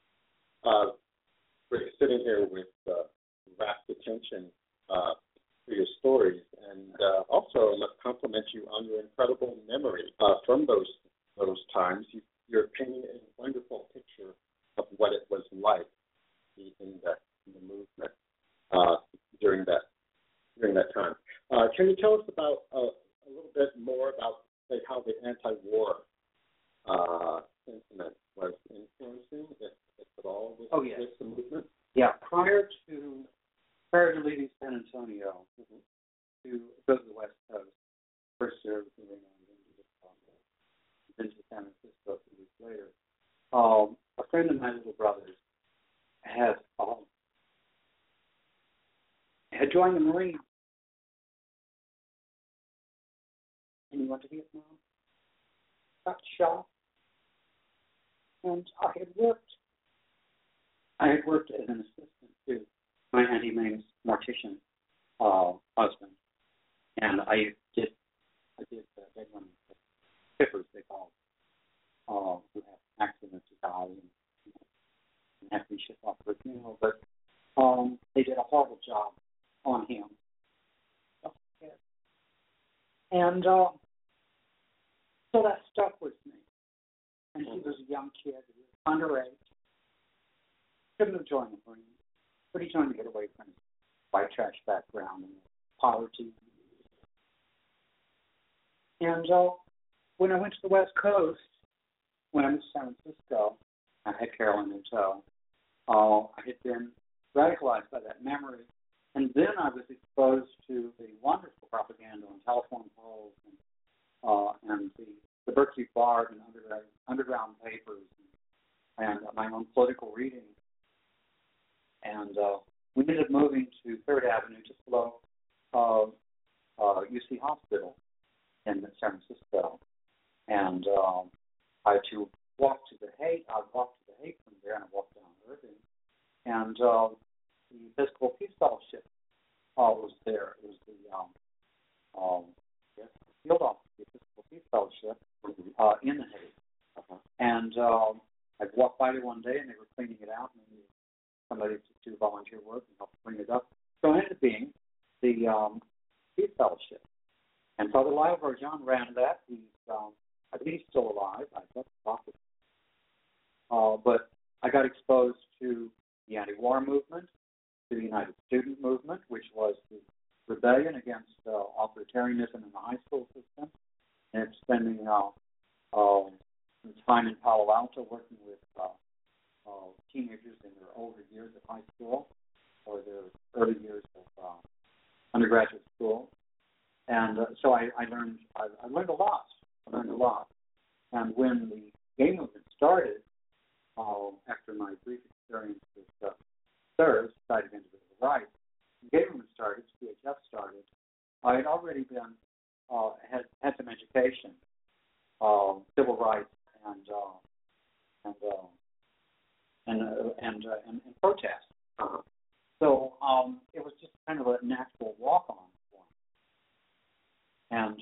we're sitting here with rapt attention to your stories, and also let's compliment you on your incredible memory from those times. You're painting a wonderful picture of what it was like in the movement during that time. Can you tell us about a little bit more about, say, how the anti-war sentiment was influencing, if at all, with the movement? Yeah, prior to leaving San Antonio to go to the West Coast, first served in then to San Francisco a few weeks later, a friend of my little brother's had joined the Marines, and he went to Vietnam, got shot, and I had worked as an assistant to my Auntie Ming's mortician husband, and I did one pippers, they call it, who have accidents to die and have to be shipped off for a funeral, but they did a horrible job on him. And so that stuck with me. And he was a young kid, he was underage, couldn't have joined the Marines, but he joined to get away from his white trash background and poverty. And when I went to the West Coast, when I went to San Francisco, I had Carolyn in tow. I had been radicalized by that memory. And then I was exposed to the wonderful propaganda on telephone poles and the Berkeley Bard and underground papers and my own political reading. And we ended up moving to 3rd Avenue, just below UC Hospital in San Francisco. And I had to walk to the Haight. I walked to the Haight from there, and I walked down Irving. And the Episcopal Peace Fellowship was there. It was the field office of the Episcopal Peace Fellowship in the Haight. And I walked by there one day, and they were cleaning it out, and they needed somebody to do volunteer work and help clean it up. So it ended up being the Peace Fellowship. And Father Lyle John ran that. I think he's still alive. I got to talk with him. But I got exposed to the anti-war movement, to the United Student Movement, which was the rebellion against authoritarianism in the high school system, and spending some time in Palo Alto working with teenagers in their older years of high school or their early years of undergraduate school. And so I learned a lot. And when the gay movement started, after my brief experience with SIRS, Society of Individual Rights, the gay movement started, CHF started, I had already been, had some education, civil rights and protest. So it was just kind of a natural walk-on for me. And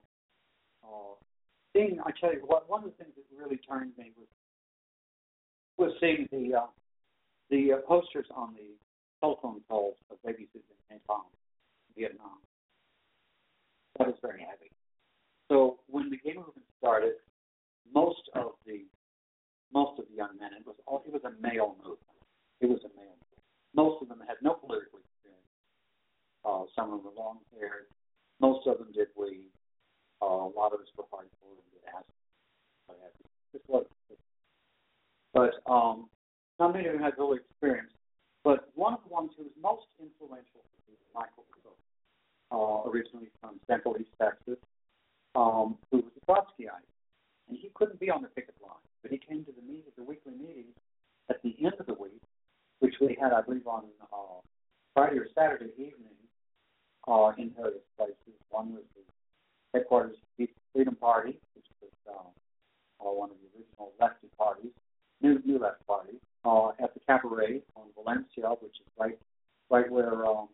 I tell you what, one of the things that really turned me was seeing the posters on the telephone poles of babies who'd been bombed in Vietnam. That was very heavy. So when the gay movement started, most of the young men, it was a male movement. It was a male movement. Most of them had no political experience. Some of them were long-haired. Most of them did weed. A lot of us were hardcore and did acid. But not many of them had real experience. But one of the ones who was most influential was Michael Cook, originally from Central East Texas, who was a Trotskyite. And he couldn't be on the picket line, but he came to the weekly meetings at the end of the week, which we had, I believe, on Friday or Saturday evening in various places. One was the headquarters of the Freedom Party, which was one of the original lefty parties, new left parties, at the Cabaret on Valencia, which is right where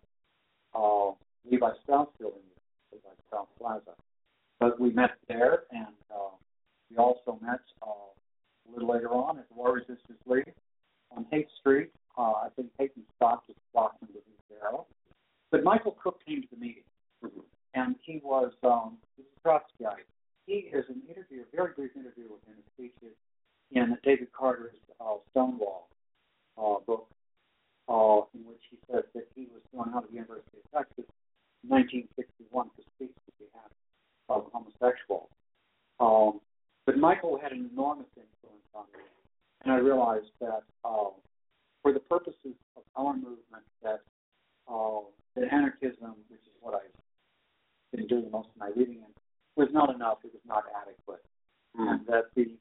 Levi Strauss building is, Levi Strauss Plaza. But we met there, and we also met a little later on at the War Resisters League on Haight Street. I think Peyton Scott was walking with his barrel. But Michael Cook came to the meeting, and he was a Trotskyite. He is an interview, a very brief interview with him, featured in David Carter's Stonewall book, in which he says that he was thrown out of the University of Texas in 1961 to speak on behalf of homosexuals. But Michael had an enormous influence on me, and I realized that for the purposes of our movement, that anarchism, which is what I've been doing most of my reading in, was not enough. It was not adequate, and that the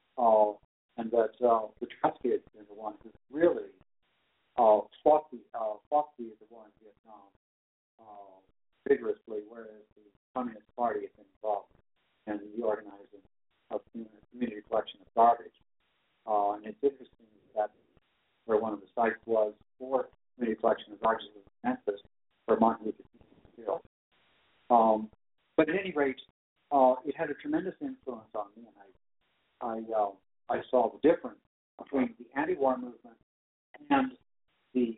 Trotskyists are the one who really fought the war in Vietnam vigorously, whereas the Communist Party had been involved in the organizing of community collection of garbage. And it's interesting that where one of the sites was for community collection of garbage was in Memphis, where Martin Luther King was killed. But at any rate, it had a tremendous influence on me, and I saw the difference between the anti-war movement and the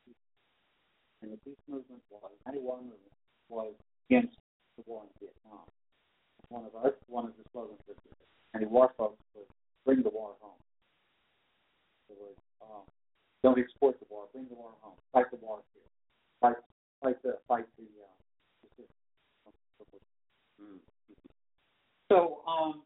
peace movement anti-war movement was against the war in Vietnam. One of the slogans of the anti-war folks was "Bring the war home." It was don't export the war, bring the war home, fight the war here, fight the system. So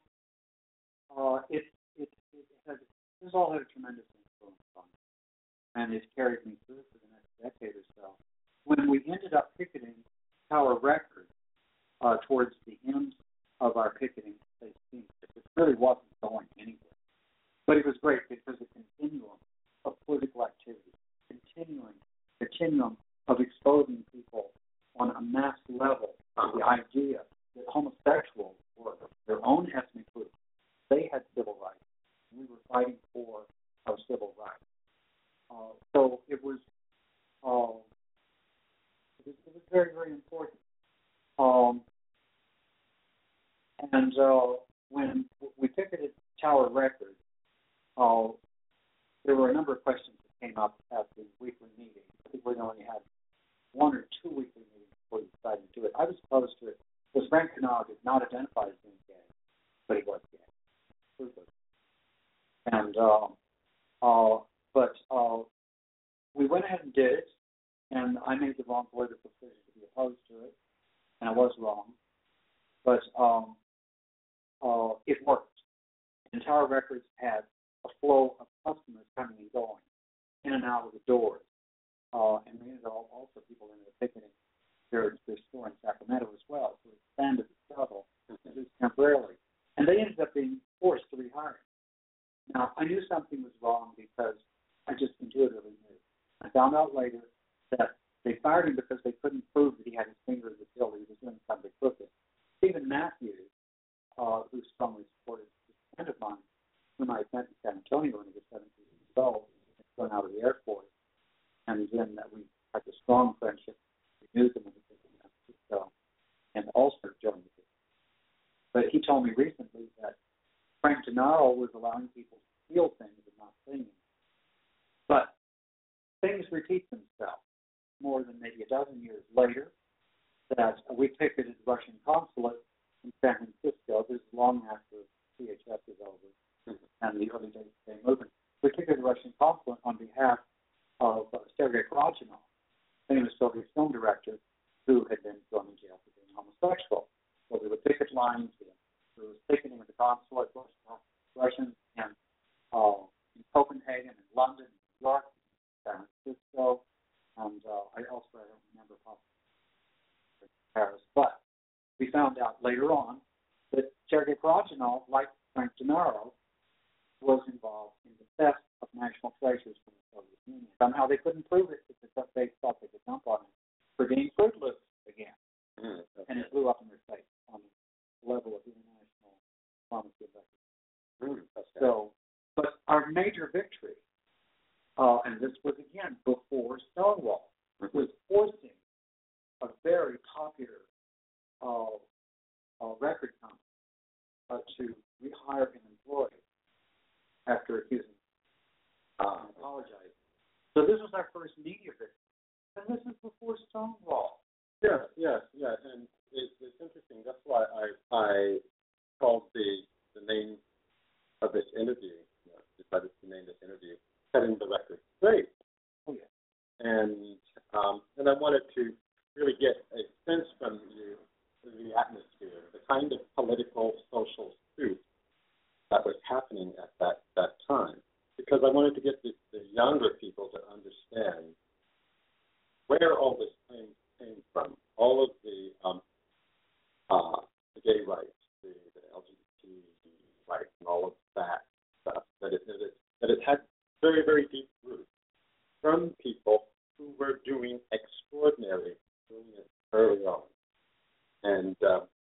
this all had a tremendous influence on me, and it carried me through for the next decade or so. When we ended up picketing Tower Records towards the end of our picketing, it really wasn't going anywhere. But it was great because the continuum of political activity, continuum of exposing people on a mass level to the idea that homosexuals were their own ethnic group. They had civil rights. We were fighting for our civil rights. So it was very, very important. And when we picketed Tower Records, there were a number of questions that came up at the weekly meeting. I think we only had one or two weekly meetings before we decided to do it. I was opposed to it because Frank Canard did not identify as being gay, but he was gay. And we went ahead and did it, and I made the wrong political decision to be opposed to it, and I was wrong. But it worked. And Tower Records had a flow of customers coming and going, in and out of the doors. And we ended up also people ended up picketing their store in Sacramento as well. So it expanded the struggle, at least temporarily. And they ended up being forced to rehire him. Now, I knew something was wrong because I just intuitively knew. I found out later that they fired him because they couldn't prove that he had his finger in the till. He was doing something crooked. Stephen Matthews, who strongly supported a friend of mine, whom I met in San Antonio when he was 17 years old, and gone out of the Air Force, and then that we had a strong friendship. We knew them when we were in San Francisco, and also joined the group. But he told me recently that Frank Gennaro was allowing people to feel things and not see them. But things repeat themselves more than maybe a dozen years later. That we picketed the Russian consulate in San Francisco. This is long after CHS was over and the early days of the movement. We picketed the Russian consulate on behalf of Sergei Kravchenov, famous Soviet film director who had been thrown in jail for being homosexual. So there were picket lines. There was picketing at the consulate, Russians in Copenhagen, in London, in New York, San Francisco, and I don't remember possibly Paris. But we found out later on that Sergei Kravchenov, like Frank Gennaro, was involved in the theft of national treasures from the Soviet Union. Somehow they couldn't prove it because they thought they could dump on him for being Fruit Loops again. And it blew up in their face on the level of international diplomacy. So, but our major victory a very popular record company to rehire an employee after accusing and apologizing. So this was our first media visit, and this is before Stonewall. Yes, and it's interesting. That's why I called the name of this interview, decided to name this interview, Setting the Record Straight. Oh, yeah. And I wanted to really get a sense from you of the atmosphere, the kind of political, social truth that was happening at that time, because I wanted to get the younger people to understand where all this came from, all of the gay rights, the LGBT rights, and all of that stuff, that it had very, very deep roots from people who were doing extraordinary, brilliant early on. And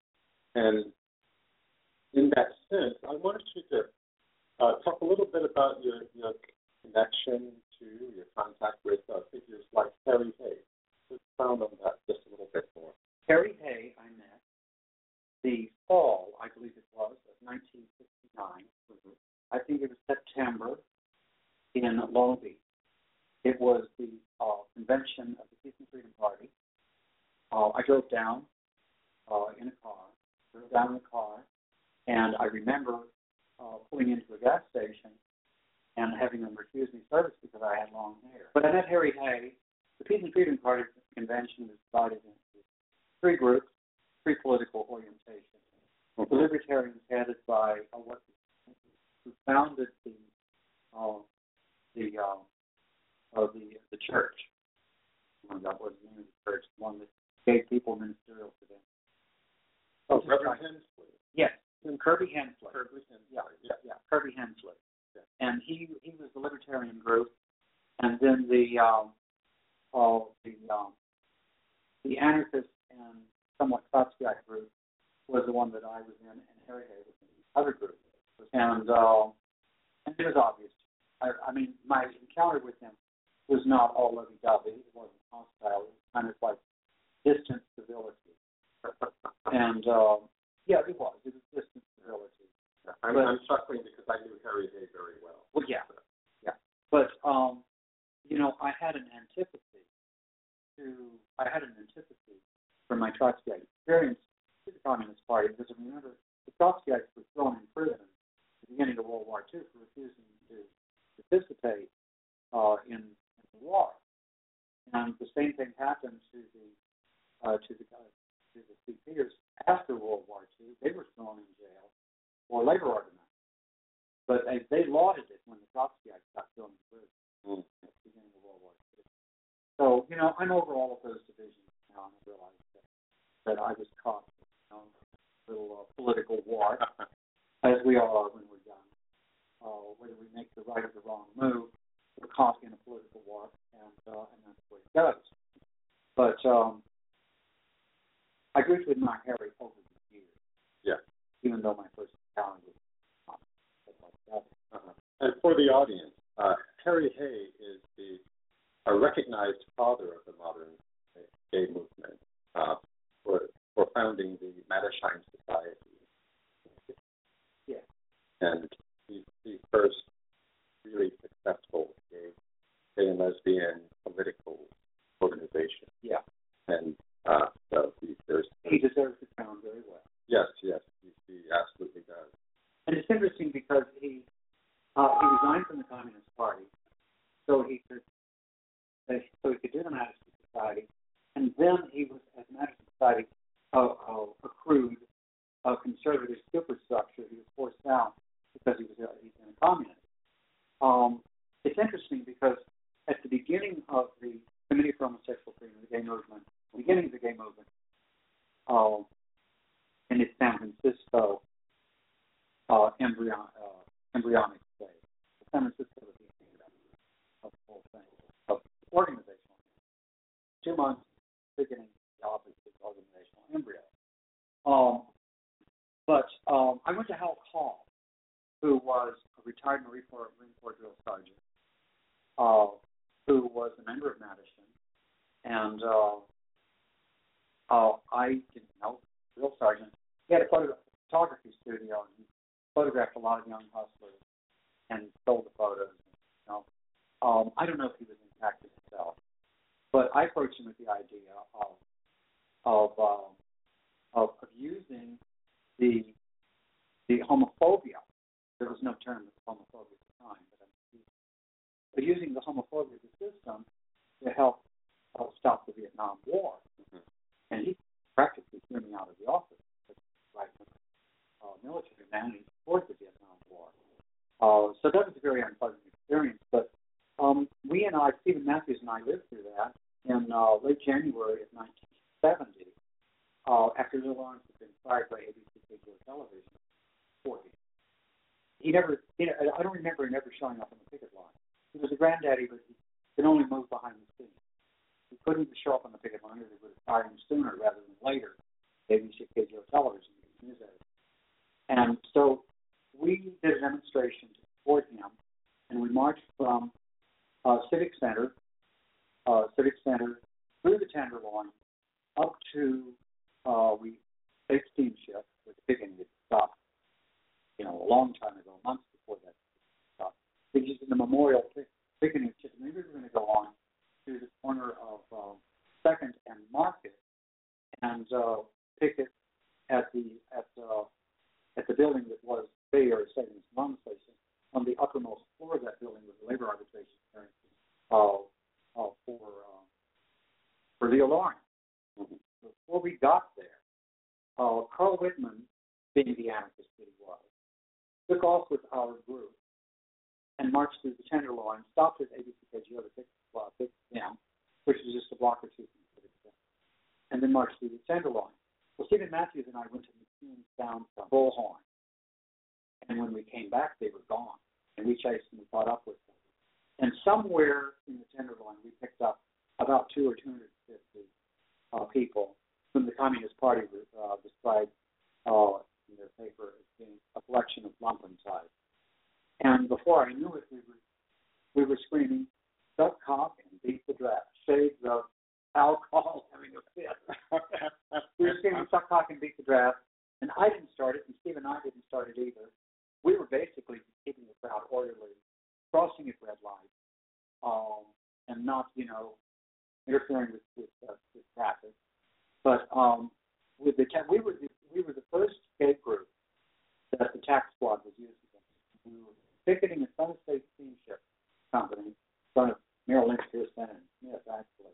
in that sense, I wanted you to talk a little bit about your connection to, your contact with figures like Harry Hay. Let's expound on that just a little bit more. Harry Hay, I met the fall, I believe it was, of 1969. Mm-hmm. I think it was September in Long Beach. It was the convention of the Peace and Freedom Party. I drove down in a car, and I remember pulling into a gas station and having them refuse me service because I had long hair. But I met Harry Hay. The Peace and Freedom Party convention was divided into three groups, three political orientations. Mm-hmm. The Libertarians, headed by who founded the church. That was the name of the church, the one that gave people ministerial credentials. Oh, Reverend Hensley. Yes, Kirby Hensley. Yeah, Kirby Hensley. Yeah. And he was the Libertarian group, and then the anarchist and somewhat Trotskyite group was the one that I was in, and Harry Hay was in the other group. And it was obvious. I mean, my encounter with him was not all lovey-dovey. It wasn't hostile. It was kind of like distant civility. And, yeah, it was. It was distant civility. I'm chuckling because I knew Harry Hay very well. Well, yeah. But, I had an antipathy for my Trotskyite experience to the Communist Party, because remember, the Trotskyites were thrown in prison at the beginning of World War II for refusing to participate in the war. And the same thing happened to the CPers after World War II. They were thrown in jail for labor organizing. But they lauded it when the Trotskyites got thrown in prison at the beginning of World War II. So, I'm over all of those divisions now, and I realize that I was caught in a little political war, as we all are when we're young. Whether we make the right or the wrong move, we're caught in a political war, and that's the way it goes. But I grew to admire Harry over the years. Yeah. Even though my first encounter was not like that. Uh-huh. And for the audience, Harry Hay is a recognized father of the modern gay movement for founding the Mattersheim Society. Yeah. And he's the first really successful gay and lesbian political organization. Yeah. And so he deserves the crown very well. Yes, he absolutely does. And it's interesting because he resigned from the Communist Party so he could do the Madison Society, and then he was at the Madison Society accrued a conservative superstructure. He was forced out because he's a communist. It's interesting because at the beginning of the Committee for Homosexual Freedom, the gay movement, in its San Francisco embryonic stage. San Francisco was the beginning of the whole thing, of organizational. 2 months beginning the office of organizational embryo. But I went to Hal Call, who was a retired Marine Corps drill sergeant, who was a member of Madison, and I didn't know. Drill sergeant. He had a photography studio, and he photographed a lot of young hustlers and sold the photos. I don't know if he was in practice himself, but I approached him with the idea of using the homophobia. There was no term for homophobia at the time, but using the homophobia of the system to help stop the Vietnam War. Mm-hmm. And he practically threw me out of the office. Right, military man, he supported the Vietnam War. So that was a very unpleasant experience. But Stephen Matthews and I lived through that in late January of 1970, after Neil Lawrence had been fired by ABC television. I don't remember him ever showing up on the picket line. He was a granddaddy, but he could only move behind the scenes. He couldn't show up on the picket line, or they would have fired him sooner rather than later. ABC television, news editor. And so we did a demonstration to support him, and we marched from Civic Center through the Tenderloin up to Big Steamship, where the picketing had stopped, a long time ago, months before that stopped. They used in the memorial picketing system. We were going to go on to the corner of 2nd and Market and picket at the building that was Bay Area Savings Bond Station. On the uppermost floor of that building was the labor arbitration hearing for Leo Lawrence. Mm-hmm. Before we got there, Carl Whitman, being the anarchist that he was, took off with our group and marched through the Tenderloin, stopped at ABCKGO to pick them, which was just a block or two from the Civic Center, and then marched through the Tenderloin. Well, Stephen Matthews and I went to McCune down to Bullhorn, and when we came back, they were gone, and we chased them and caught up with them. And somewhere in the Tenderloin, we picked up about 200 or 250 people whom the Communist Party described in their paper as being a collection of lumpentypes. And before I knew it, we were screaming, "Suck cock and beat the draft." Shades of alcohol having a fit. We were screaming, "Suck cock and beat the draft." And I didn't start it, and Steve and I didn't start it either. We were basically keeping the crowd orderly, crossing at red lights, and not, interfering with traffic. But we were the first skate group that the tax squad was using. We were picketing in front of State Steamship Company, in front of Merrill Lynch, Pearson, and Smith, actually.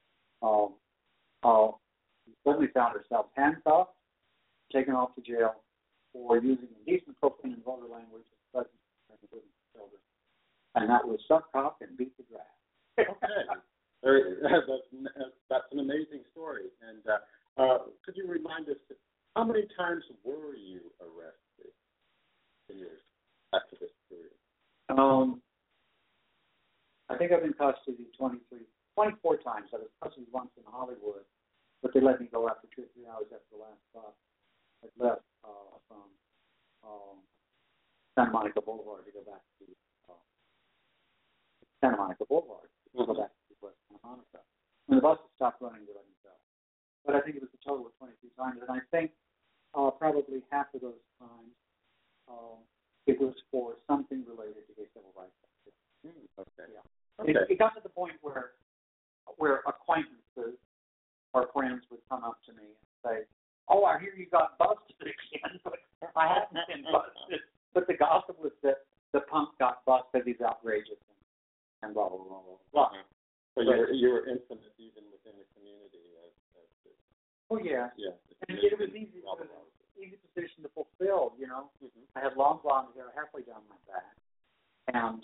We suddenly found ourselves handcuffed, taken off to jail for using indecent, profane, and vulgar language in the presence of the women and children. And that was suck cock and beat the draft. Okay. That's an amazing story. And could you remind us, how many times were you arrested in your activist period? I think I've been in custody 24 times. I was in custody once in Hollywood, but they let me go after 2 or 3 hours after the last bus. I left from Santa Monica Boulevard to go back to Santa Monica Boulevard to go back to West Santa Monica. When the buses stopped running, they let me go. But I think it was a total of 23 times, and I think probably half of those times it was for something related to gay civil rights. Okay. Yeah. Okay. It got to the point where acquaintances or friends would come up to me and say, "Oh, I hear you got busted again." But I hadn't been busted. But the gossip was that the punk got busted. He's outrageous and blah blah blah blah blah. So you were infamous even within the community. Oh yeah. Yeah. And it was easy. It was an easy position to fulfill. Mm-hmm. I had long blonde hair halfway down my back, and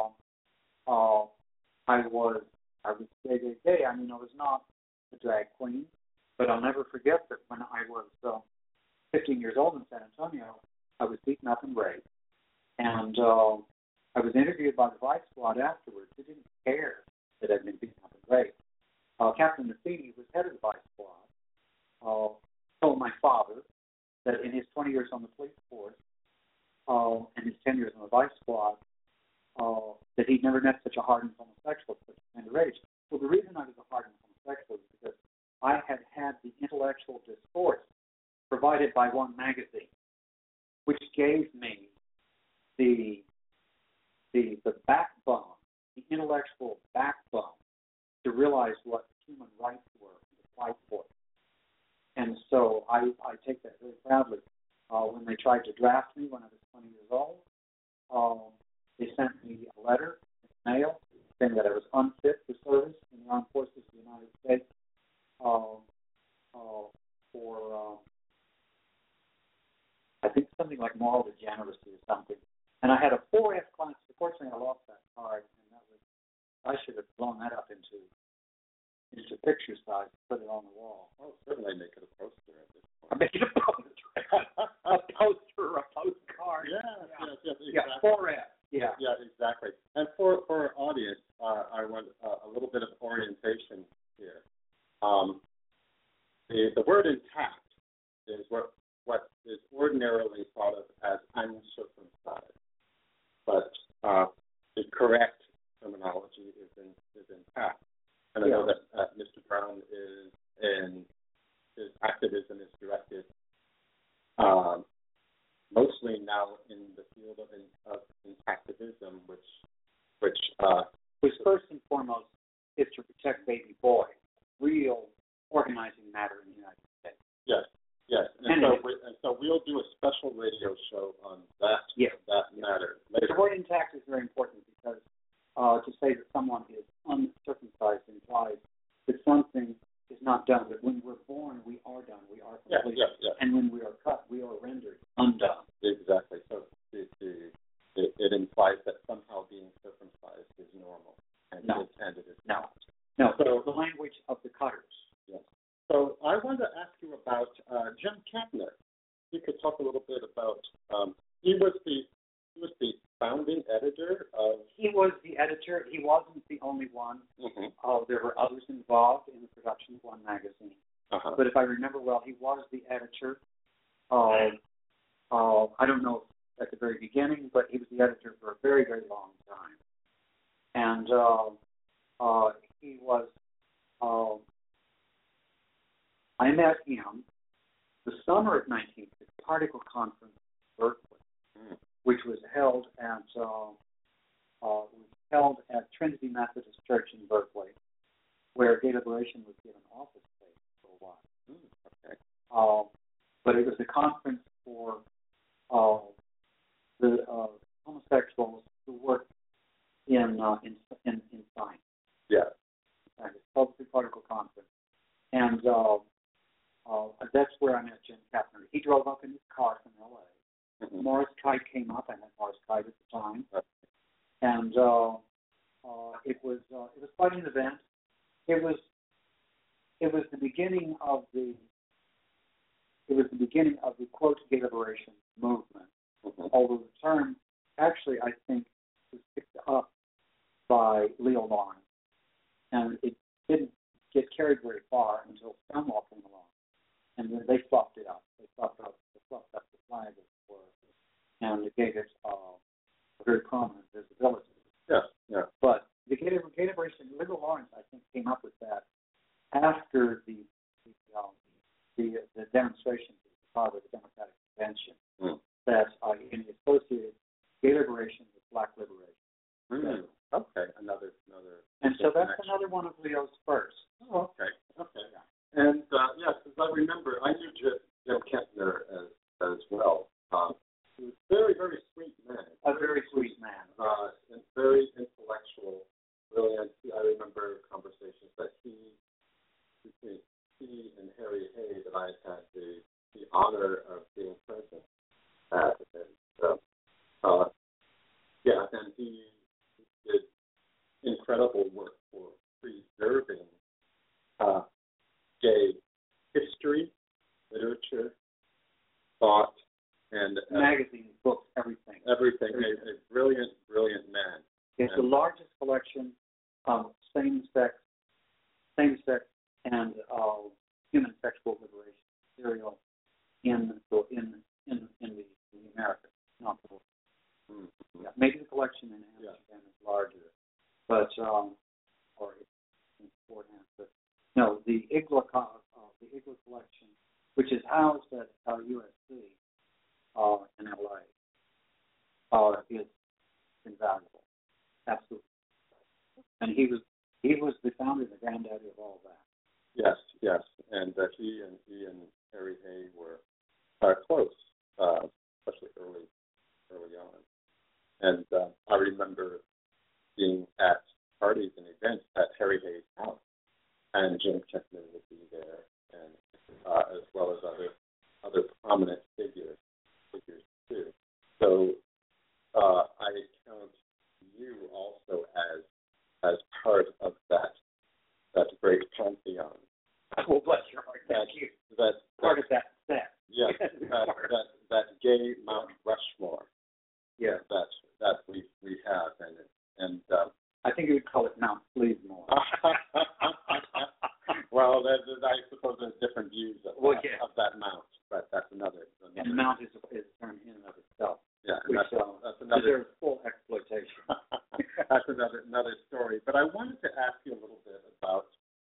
I was gay. I mean, I was not a drag queen, but I'll never forget that when I was 15 years old in San Antonio, I was beaten up and raped, and I was interviewed by the Vice Squad afterwards. They didn't care that I'd been beaten up and raped. Captain Matheny was head of the Vice Squad. Told my father that in his 20 years on the police force and his 10 years on the Vice Squad, that he'd never met such a hardened homosexual at such a tender age. Well, the reason I was a hardened homosexual is because I had the intellectual discourse provided by one magazine, which gave me the backbone, the intellectual backbone to realize what human rights were and to fight for it. And so I take that very proudly. When they tried to draft me when I was 20 years old, they sent me a letter in the mail saying that I was unfit for service in the armed forces of the United States for I think something like moral degeneracy or something. And I had a 4F class. Unfortunately, I lost that card, and I should have blown that up into picture size and put it on the wall. Oh, certainly make it a poster at this point. I made a poster, a postcard. Yes, exactly. Yeah, 4F. Yeah. Yeah, exactly. And for our audience, I want a little bit of orientation here. The word intact is what is ordinarily thought of as uncircumcised, but the correct terminology is intact. And I know that Mr. Brown his activism is directed mostly now in the field of intactivism, which first and foremost is to protect baby boys, real organizing matter in the United States. Yes. And so we'll do a special radio show on that matter later. The word intact is very important because to say that someone is uncircumcised implies that something is not done. That when we're born, we are done. We are complete. And when we are cut, we are rendered undone. Exactly. So it implies that somehow being circumcised is normal, and it is not. No. So the language of the cutters. Yes. So I wanted to ask you about Jim Kepner. You could talk a little bit about. He was the founding editor of. He was the editor. He wasn't the only one. Mm-hmm. There were others involved in the production of one magazine. Uh-huh. But if I remember well, he was the editor. I don't know at the very beginning, but he was the editor for a very, very long time. And he was. I met him the summer of 1960, Particle Conference in Berkeley, which was held at Trinity Methodist Church in Berkeley, where Gay Liberation was given office space for a while. Okay. But it was a conference for the homosexuals who worked in science. Yeah. It's called the Particle Conference, and that's where I met Jim Kepner. He drove up in his car from L.A. Mm-hmm. Morris Kite came up. I met Morris Kite at the time, and it was quite an event. It was the beginning of the quote Gay Liberation movement. Mm-hmm. Although the term actually I think was picked up by Leo Lawrence, and it didn't get carried very far until Stonewall came along, and then they fluffed it up. They fluffed up the flag, as it were, and it gave it a very prominent visibility. Yeah. But the Gay Liberation, Leo Lawrence, I think, came up with that after the demonstrations at the Chicago Democratic Convention that he associated Gay Liberation with Black Liberation. Mm. Okay, another. And so that's another one of Leo's first. Oh, okay. And because I remember, I knew Jim Kepner as well. He was a very, very sweet man. A very sweet man. And very intellectual, brilliant. I remember conversations that between he and Harry Hay that I had the honor of being present at. And he did incredible work for preserving gay history, literature, thought, and magazines, books, everything. Everything. A brilliant, brilliant man. It's the largest collection of same-sex and human sexual liberation material in the Americas, not the world. Mm-hmm. Yeah, maybe the collection in Amsterdam is larger, but or it's in beforehand. But No, the Igla collection, which is housed at USC in LA, is invaluable. Absolutely. And he was the founder and the granddaddy of all that. Yes, yes, and he and Harry Hay were close, especially early on. And I remember being at parties and events at Harry Hay's house, and Jim Kempner would be there, and as well as other prominent figures too. So I count you also as part of that great pantheon. Well, bless your heart. Thank you. That part of that set. Yes, that gay Mount Rushmore. Yes. That we have, and I think you would call it Mount Fleasmore. Well, I suppose there's different views of that mount, but that's another. And Mount is a term in and of itself. Yeah, which, that's another full exploitation. That's another story. But I wanted to ask you a little bit about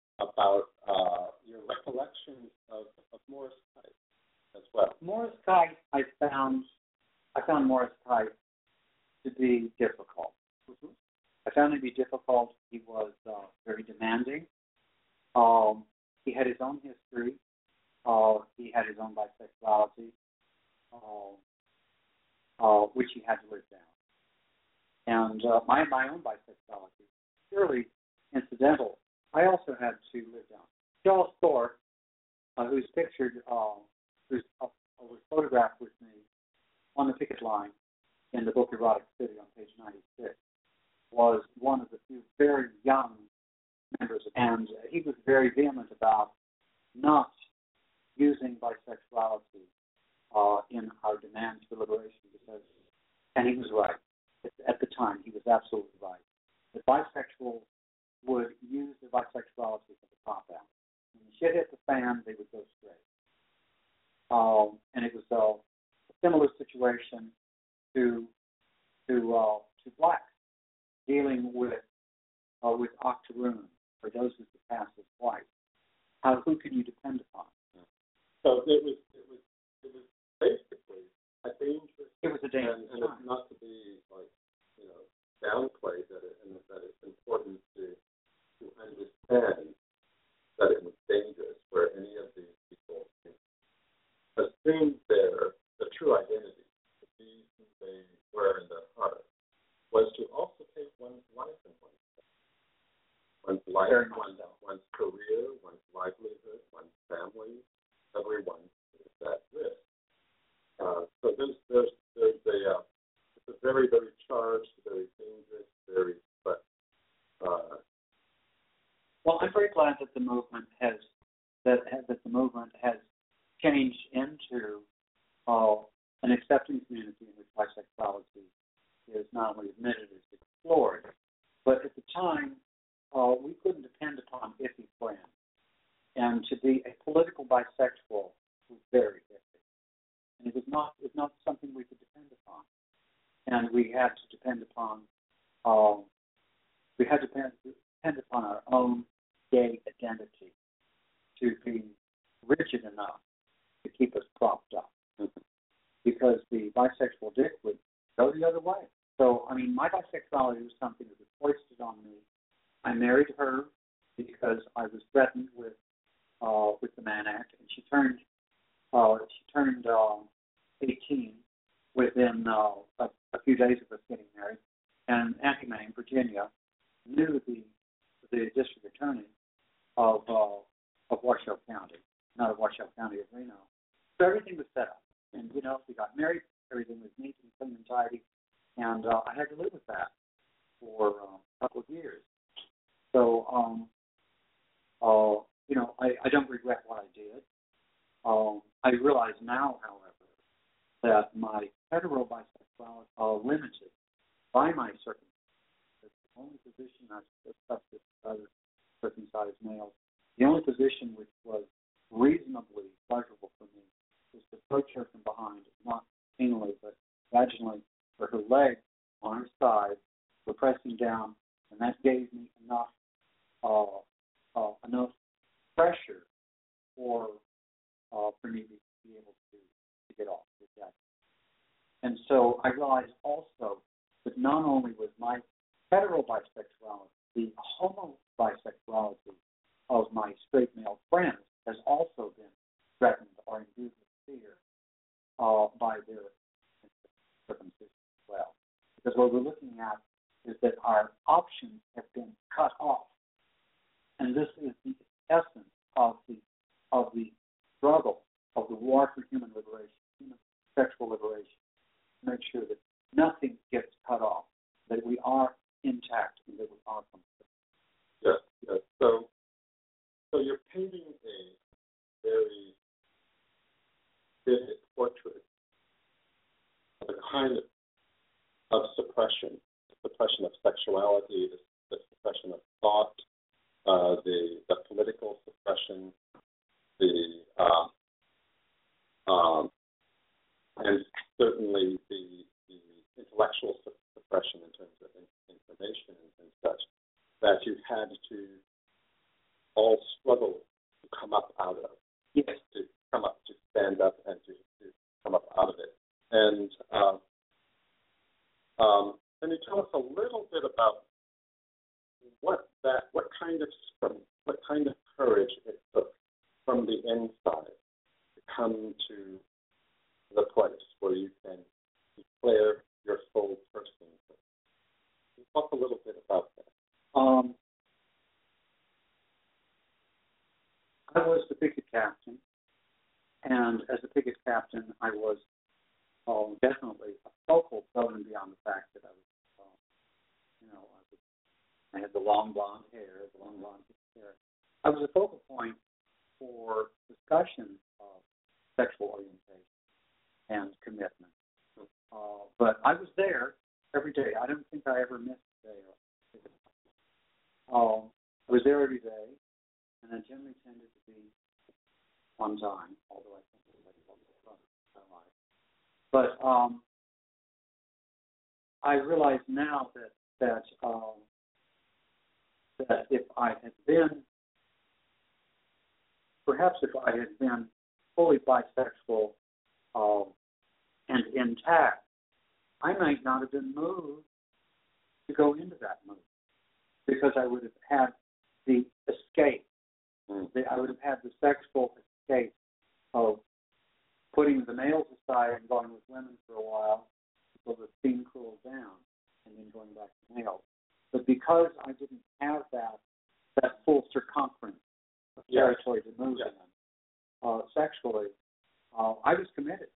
your recollections of Morris Kite as well. Morris Kite, I found Morris Kite to be difficult. Mm-hmm. I found him to be difficult. He was very demanding. He had his own history. He had his own bisexuality, which he had to live down. And my own bisexuality, purely incidental, I also had to live down. Charles Thorpe, who's pictured, was photographed with me on the picket line in the book Erotic City on page 96, was one of the few very young members, and he was very vehement about not using bisexuality in our demands for liberation, and he was right. At the time, he was absolutely right. The bisexuals would use their bisexuality for the cop out. When the shit hit the fan, they would go straight. And it was a similar situation to blacks dealing with octoroon, or those who could pass as white. Who can you depend upon? So it was basically a dangerous. It was a dangerous and it's not to be downplayed that it's important to understand that it was dangerous for any of these people to assume their true identity, to be who they were in their heart, was to also take one's life in one's life, one's career, one's livelihood, one's family, everyone is at risk. So there's it's a very, very charged, very dangerous, well, I'm very glad that the movement has changed into an accepting community in which bisexuality is not only admitted, it's explored. But at the time, we couldn't depend upon iffy friends. And to be a political bisexual was very iffy. And it was not something we could depend upon. And we had to depend upon our own gay identity to be rigid enough to keep us propped up. Mm-hmm. Because the bisexual dick would go the other way. So, my bisexuality was something that was foisted on me. I married her because I was threatened with the Mann Act, and she turned 18 within a few days of us getting married. And Auntie Mae in Virginia knew the district attorney of Washoe County, not of Washoe County, of Reno. So everything was set up, and we got married. Everything was neat and clean and tidy, and I had to live with that for a couple of years. So, I don't regret what I did. I realize now, however, that my hetero bisexuality are limited by my circumstances. The only position I've discussed with other circumcised males, the only position which was reasonably pleasurable for me was to approach her from behind, not anally, but vaginally, where her legs on her side were pressing down, and that gave me enough for me to be able to get off with that. And so I realized also that not only was my hetero bisexuality, the homo bisexuality of my straight male friends has also been threatened or imbued with fear by their circumcision as well. Because what we're looking at is that our options have been cut off. And this is the essence of the struggle, of the war for human liberation, human sexual liberation, to make sure that nothing gets cut off, that we are intact and that we are complete. Yes, yes. So you're painting a very vivid portrait of a kind of suppression of sexuality, the suppression of thought, the political suppression, and certainly the intellectual suppression in terms of information and such, that you've had to all struggle to come up out of. Yes. To come up, to stand up and to come up out of it. And can you tell us a little bit about what kind of courage it took from the inside to come to the place where you can declare your full person? Can you talk a little bit about that? I was the picket captain, and as a picket captain, I was definitely a focal, above and beyond the fact that I was, I had the long blonde hair, I was a focal point for discussion of sexual orientation and commitment. But I was there every day. I don't think I ever missed a day. I was there every day, and I generally tended to be on time, although I think everybody else was my life. But I realize now that if I had been, perhaps if I had been fully bisexual and intact, I might not have been moved to go into that move, because I would have had the escape. I would have had the sexual escape of putting the males aside and going with women for a while until the scene cooled down, and then going back to males. But because I didn't have that full circumference of territory to move in sexually, I was committed.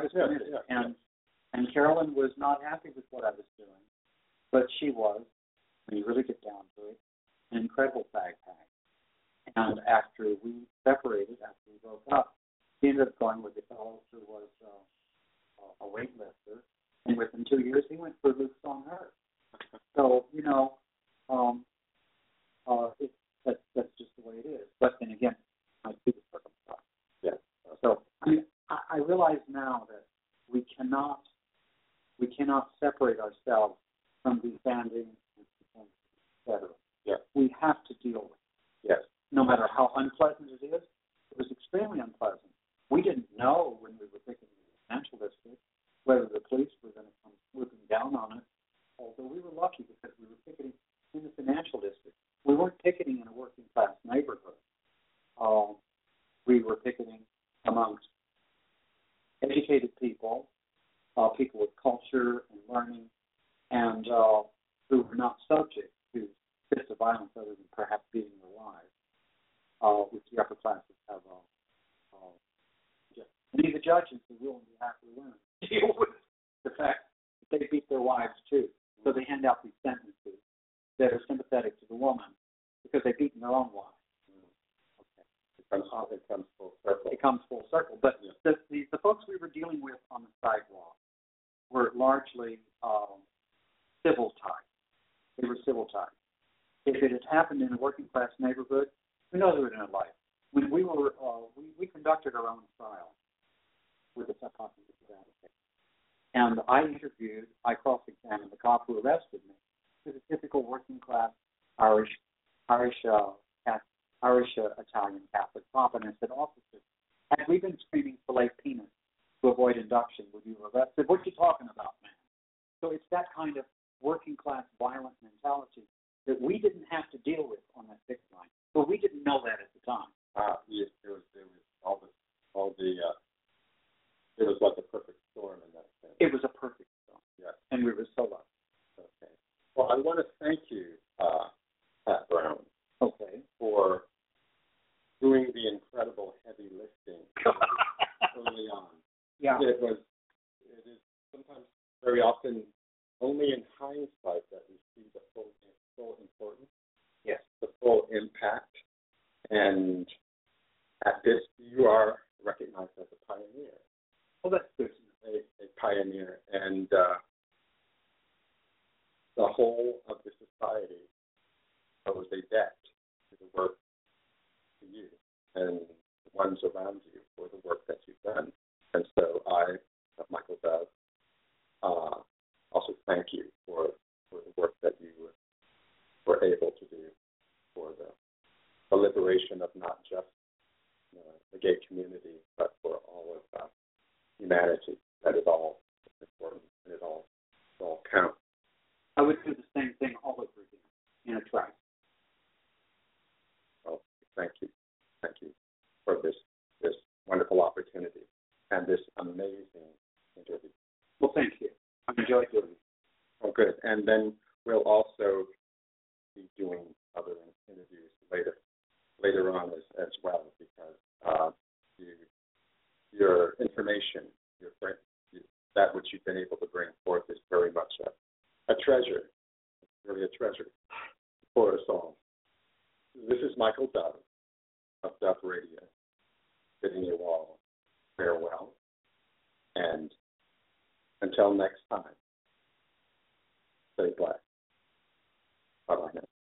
And Carolyn was not happy with what I was doing, but she was, when you really get down to it, an incredible fag pack. And after we separated, after we broke up, he ended up going with a fellow who was a weightlifter, and within 2 years he went for Luke's on her. So, that's just the way it is. But then again, I see the circumstance. Yeah. So I realize now that we cannot separate ourselves from the banding, etc. Yeah. We have to deal with it. Yes. No matter how unpleasant it is. It was extremely unpleasant. We didn't know when we were picketing in the financial district whether the police were going to come swooping down on us. Although we were lucky because we were picketing in the financial district. We weren't picketing in a working class neighborhood. We were picketing amongst educated people, people with culture and learning, and who were not subject to fits of violence other than perhaps beating their wives, which the upper classes have. Many of the judges who will and happily learn deal with the fact that they beat their wives too. So they hand out these sentences that are sympathetic to the woman because they've beaten their own wife. Okay. It comes full circle. It comes full circle. But the folks we were dealing with on the sidewalk were largely civil type. They were civil type. If it had happened in a working class neighborhood, who knows what it would have been like. When we were, we conducted our own trial with the subconscious advocate. And I cross-examined the cop who arrested me. He was a typical working class Irish Italian Catholic cop. And I said, officer, Had we been screaming fillet peanuts to avoid induction, would you have arrested? What you talking about, man? So it's that kind of working class violent mentality that we didn't have to deal with on that picket line. But we didn't know that at the time. Yes, there was it was like a perfect storm in that sense. It was a perfect storm. Yes. And we were so lucky. Okay. Well, I want to thank you, Pat Brown, for doing the incredible heavy lifting early on. Yeah. It is sometimes very often only in hindsight that we see the full importance, yes, the full impact, and at this you are recognized as a pioneer. Well, that's good. A pioneer, and the whole of the society owes a debt to the work to you and the ones around you for the work that you've done. And so I, Michael Dove, also thank you for the work that you were able to do for the liberation of not just the gay community, but for all of humanity. That is all important, and it all counts. I would do the same thing all over again in a tribe. Well, thank you for this wonderful opportunity and this amazing interview. Well, thank you. I enjoyed doing it. Oh, good. And then we'll also be doing other interviews later on as well, because your information, that which you've been able to bring forth is very much a treasure. It's really a treasure for us all. This is Michael Dove of Dove Radio, bidding you all farewell. And until next time, stay black. Bye-bye now.